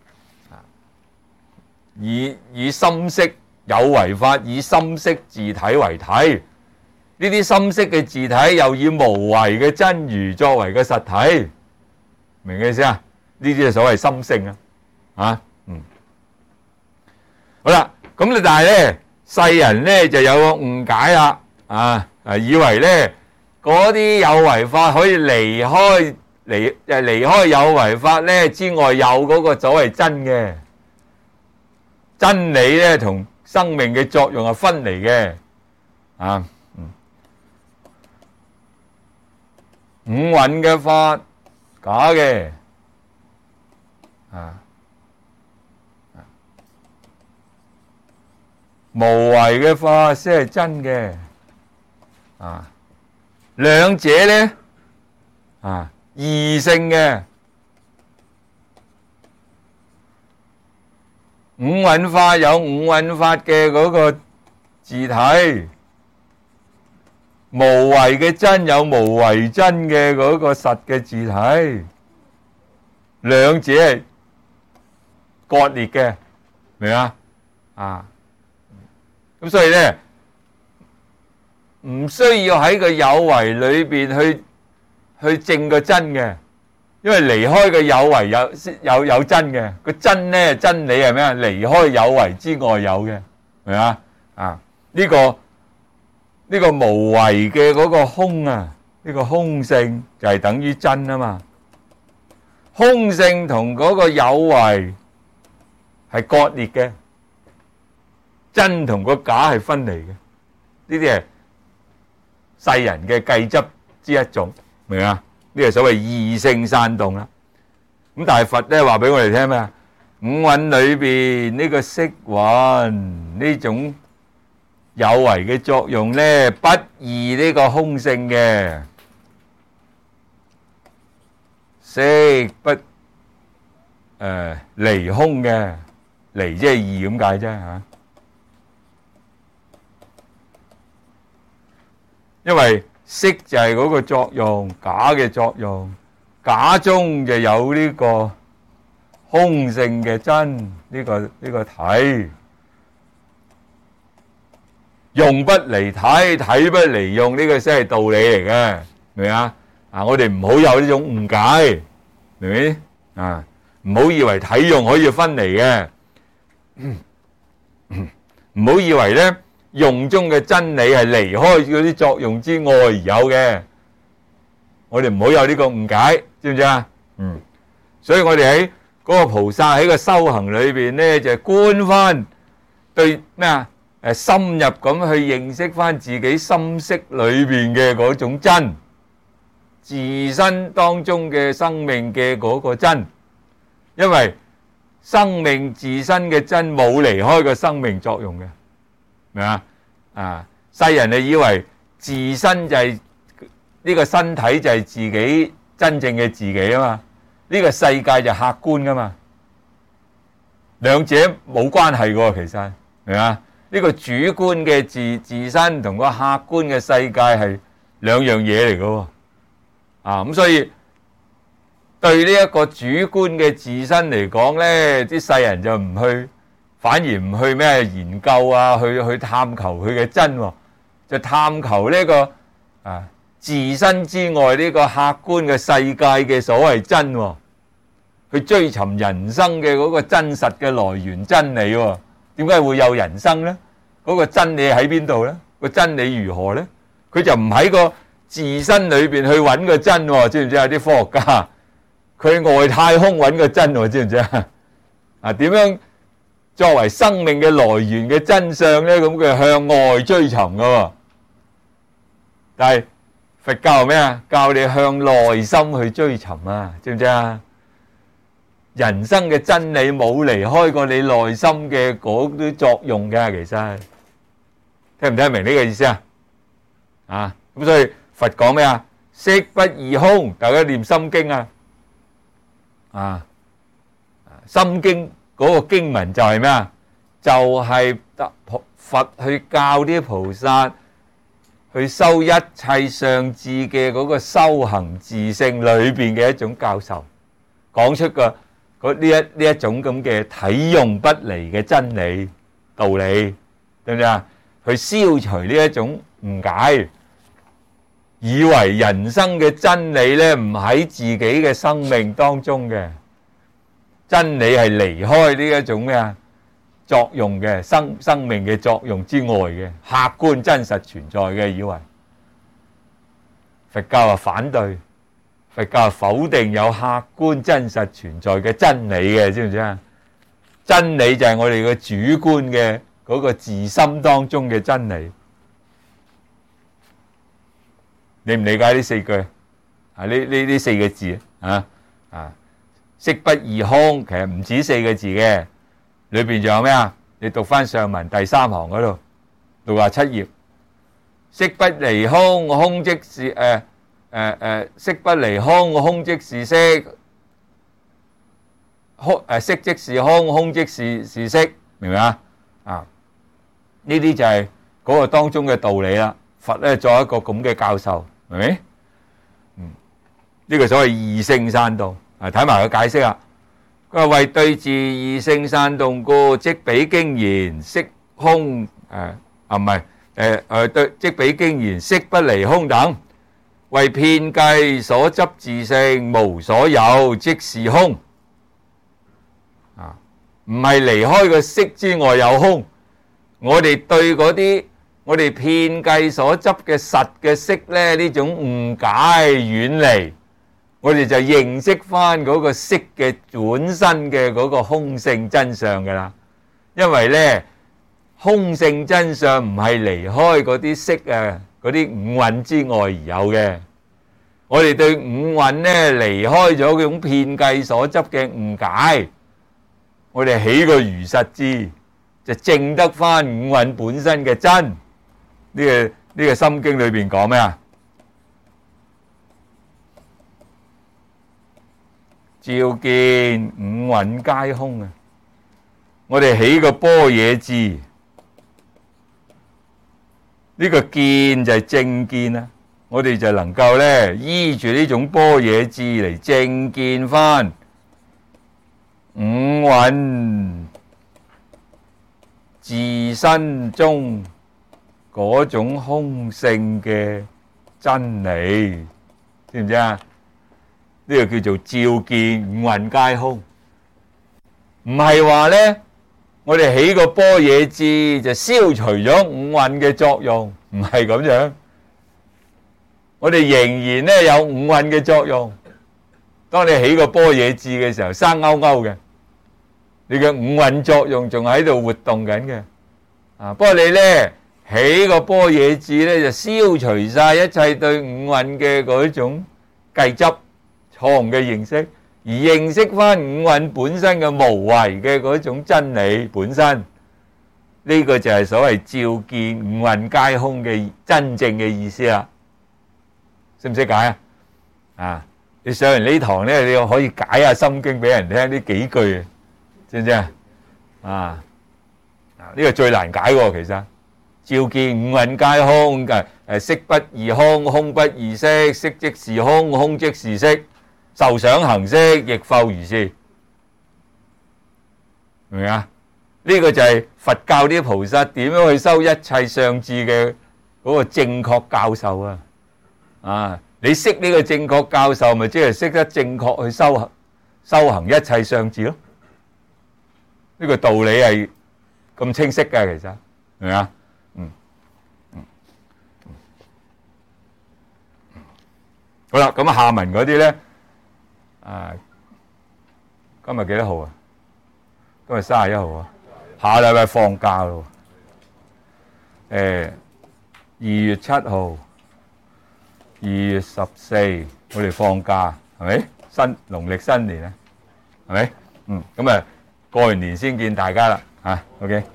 以以心識有為法，以心識自體為體，呢啲心識嘅自體又以無為嘅真如作為嘅實體，明嘅意思啊？呢啲係所謂心性啊，啊，嗯，好啦，咁你但係咧，世人咧就有個誤解啦，啊，啊，以為咧嗰啲有為法可以離開離誒離開有為法咧之外，有嗰個所謂真嘅。真理咧同生命嘅作用係分離嘅，啊，嗯，五蘊嘅法假嘅，啊，無為嘅法先係真嘅，啊，兩者咧，啊，異性嘅。五蘊法有五蘊法嘅嗰個自體，無為嘅真有無為真嘅嗰個實嘅自體，兩者係割裂嘅，明啊？啊，咁所以咧，唔需要喺個有為裏邊去去證個真嘅。因為離開嘅有為有有有真嘅，個真咧真理係咩啊？離開有為之外有嘅，明嘛？啊，呢個呢個無為嘅嗰個空啊，呢個空性就係等於真啊嘛。空性同嗰個有為係割裂嘅，真同個假係分離嘅。呢啲係世人嘅計執之一種，明嘛？呢個所謂異性散動啦，咁但係佛咧話俾我哋聽咩啊？五蘊裏邊呢個色蘊呢種有為嘅作用咧，不異呢個空性嘅，色不誒離空嘅，離即係異咁解啫嚇，因為色就係嗰個作用，假嘅作用，假中就有呢個空性嘅真，呢個呢個體，用不離體，體不離用，呢個先係道理嚟嘅，明唔明啊？啊，我哋唔好有呢種誤解，明唔明啊？唔好以為體用可以分離嘅，唔好以為咧。用中嘅真理係離開嗰啲作用之外而有嘅，我哋唔好有呢個誤解，知唔知啊？嗯，所以我哋喺嗰個菩薩喺個修行裏邊咧，就係觀翻對咩啊？ 誒深入咁去認識翻自己心識裏邊嘅嗰種真，自身當中嘅生命嘅嗰個真，因為生命自身嘅真冇離開個生命作用嘅，明嘛？啊，世人就以為自身就係呢個身體就係自己真正嘅自己啊嘛，呢個世界就客觀噶嘛，兩者冇關係嘅喎，其實明嘛？呢個主觀嘅自自身同個客觀嘅世界係兩樣嘢嚟嘅喎，啊咁所以對呢一個主觀嘅自身嚟講咧，啲世人就唔去，反而唔去咩研究啊，去去探求佢嘅真喎，就探求呢個啊自身之外呢個客觀嘅世界嘅所謂真喎，去追尋人生嘅嗰個真實嘅來源真理喎。點解會有人生呢？嗰個真理喺邊度呢？個真理如何呢？佢就唔喺個自身裏邊去揾個真喎，知唔知啊？啲科學家佢外太空揾個真喎，知唔知啊？啊，點樣作為生命嘅來源嘅真相呢？咁佢向外追尋噶喎。但係佛教係咩啊？教你向內心去追尋啊，知唔知啊？人生嘅真理冇離開過你內心嘅嗰啲作用嘅，其實聽唔聽明呢個意思啊？啊，咁所以佛講咩啊？色不異空，大家念心經啊！啊，心經嗰個經文就係咩啊？就係佛去教啲菩薩去修一切上智嘅嗰個修行自性裏邊嘅一種教授，講出個呢一呢一種咁嘅體用不離嘅真理道理，對唔對啊？去消除呢一種誤解，以為人生嘅真理咧唔喺自己嘅生命當中嘅，真理係離開呢一種咩啊作用嘅生生命嘅作用之外嘅客觀真實存在嘅，以為佛教啊反對。佛教否定有客觀真實存在嘅真理嘅，知唔知啊？真理就係我哋嘅主觀嘅嗰個自心當中嘅真理。你唔理解呢四句啊？呢呢呢四個字啊啊！色不異空，其實唔止四個字嘅，裏邊仲有咩啊？你讀翻上文第三行嗰度，六十七頁，色不離空，空即是誒。誒誒，色不離空，空即是色；空誒色即是空，空即是是色，明唔明啊？啊，呢啲就係嗰個當中嘅道理啦。佛咧作一個咁嘅教授，明唔明？嗯，呢個所謂異性散動，啊睇埋個解釋啊。佢話為對治異性散動故，即彼經言色空誒啊唔係誒誒對，即彼經言色不離空等。為遍計所執自性無所有，即是空。啊，唔係離開個色之外有空。我哋對嗰啲我哋遍計所執嘅實嘅色咧，呢種誤解遠離，我哋就認識翻嗰個色嘅本身嘅嗰個空性真相噶啦。因為咧，空性真相唔係離開嗰啲色啊，嗰啲五蘊之外而有嘅。我哋對五蘊咧離開咗嗰種遍計所執嘅誤解，我哋起個如實知，就證得翻五蘊本身嘅真。呢個呢個心經裏邊講咩啊？照見五蘊皆空啊！我哋起個般若智，呢個見就係正見啊！我哋就能夠咧依住呢種般若智嚟正見翻五蘊自身中嗰種空性嘅真理，知唔知啊？呢個叫做照見五蘊皆空，唔係話咧我哋起個般若智就消除咗五蘊嘅作用，唔係咁樣。我哋仍然咧有五蘊嘅作用。當你起個般若智嘅時候，生勾勾嘅，你嘅五蘊作用仲喺度活動緊嘅。 啊，不過你咧起個般若智咧，就消除晒一切對五蘊嘅嗰種計執錯誤嘅認識，而認識翻五蘊本身嘅無為嘅嗰種真理本身。呢個就係所謂照見五蘊皆空嘅真正嘅意思啦。識唔識解啊？啊，你上完呢堂咧，你又可以解下心經俾人聽呢幾句，知唔知啊？啊，呢個最難解喎，其實。照見五蘊皆空嘅，誒色不異空，空不異色，色即是空，空即是色，受想行識亦復如是，明唔明啊？呢個就係佛教啲菩薩點樣去修一切相智嘅嗰個正確教授啊！啊，你識呢個正確教授，咪即係識得正確去修行修行一切相智咯？呢個道理係咁清晰嘅，其實明唔明啊？嗯嗯嗯，好啦，咁下文嗰啲咧，啊，今日幾多號啊？今日三十一號啊，下禮拜放假咯。誒，二月七號、二月十四，我哋放假，係咪？新農曆新年啊，係咪？嗯，咁啊，過完年先見大家啦，嚇，OK。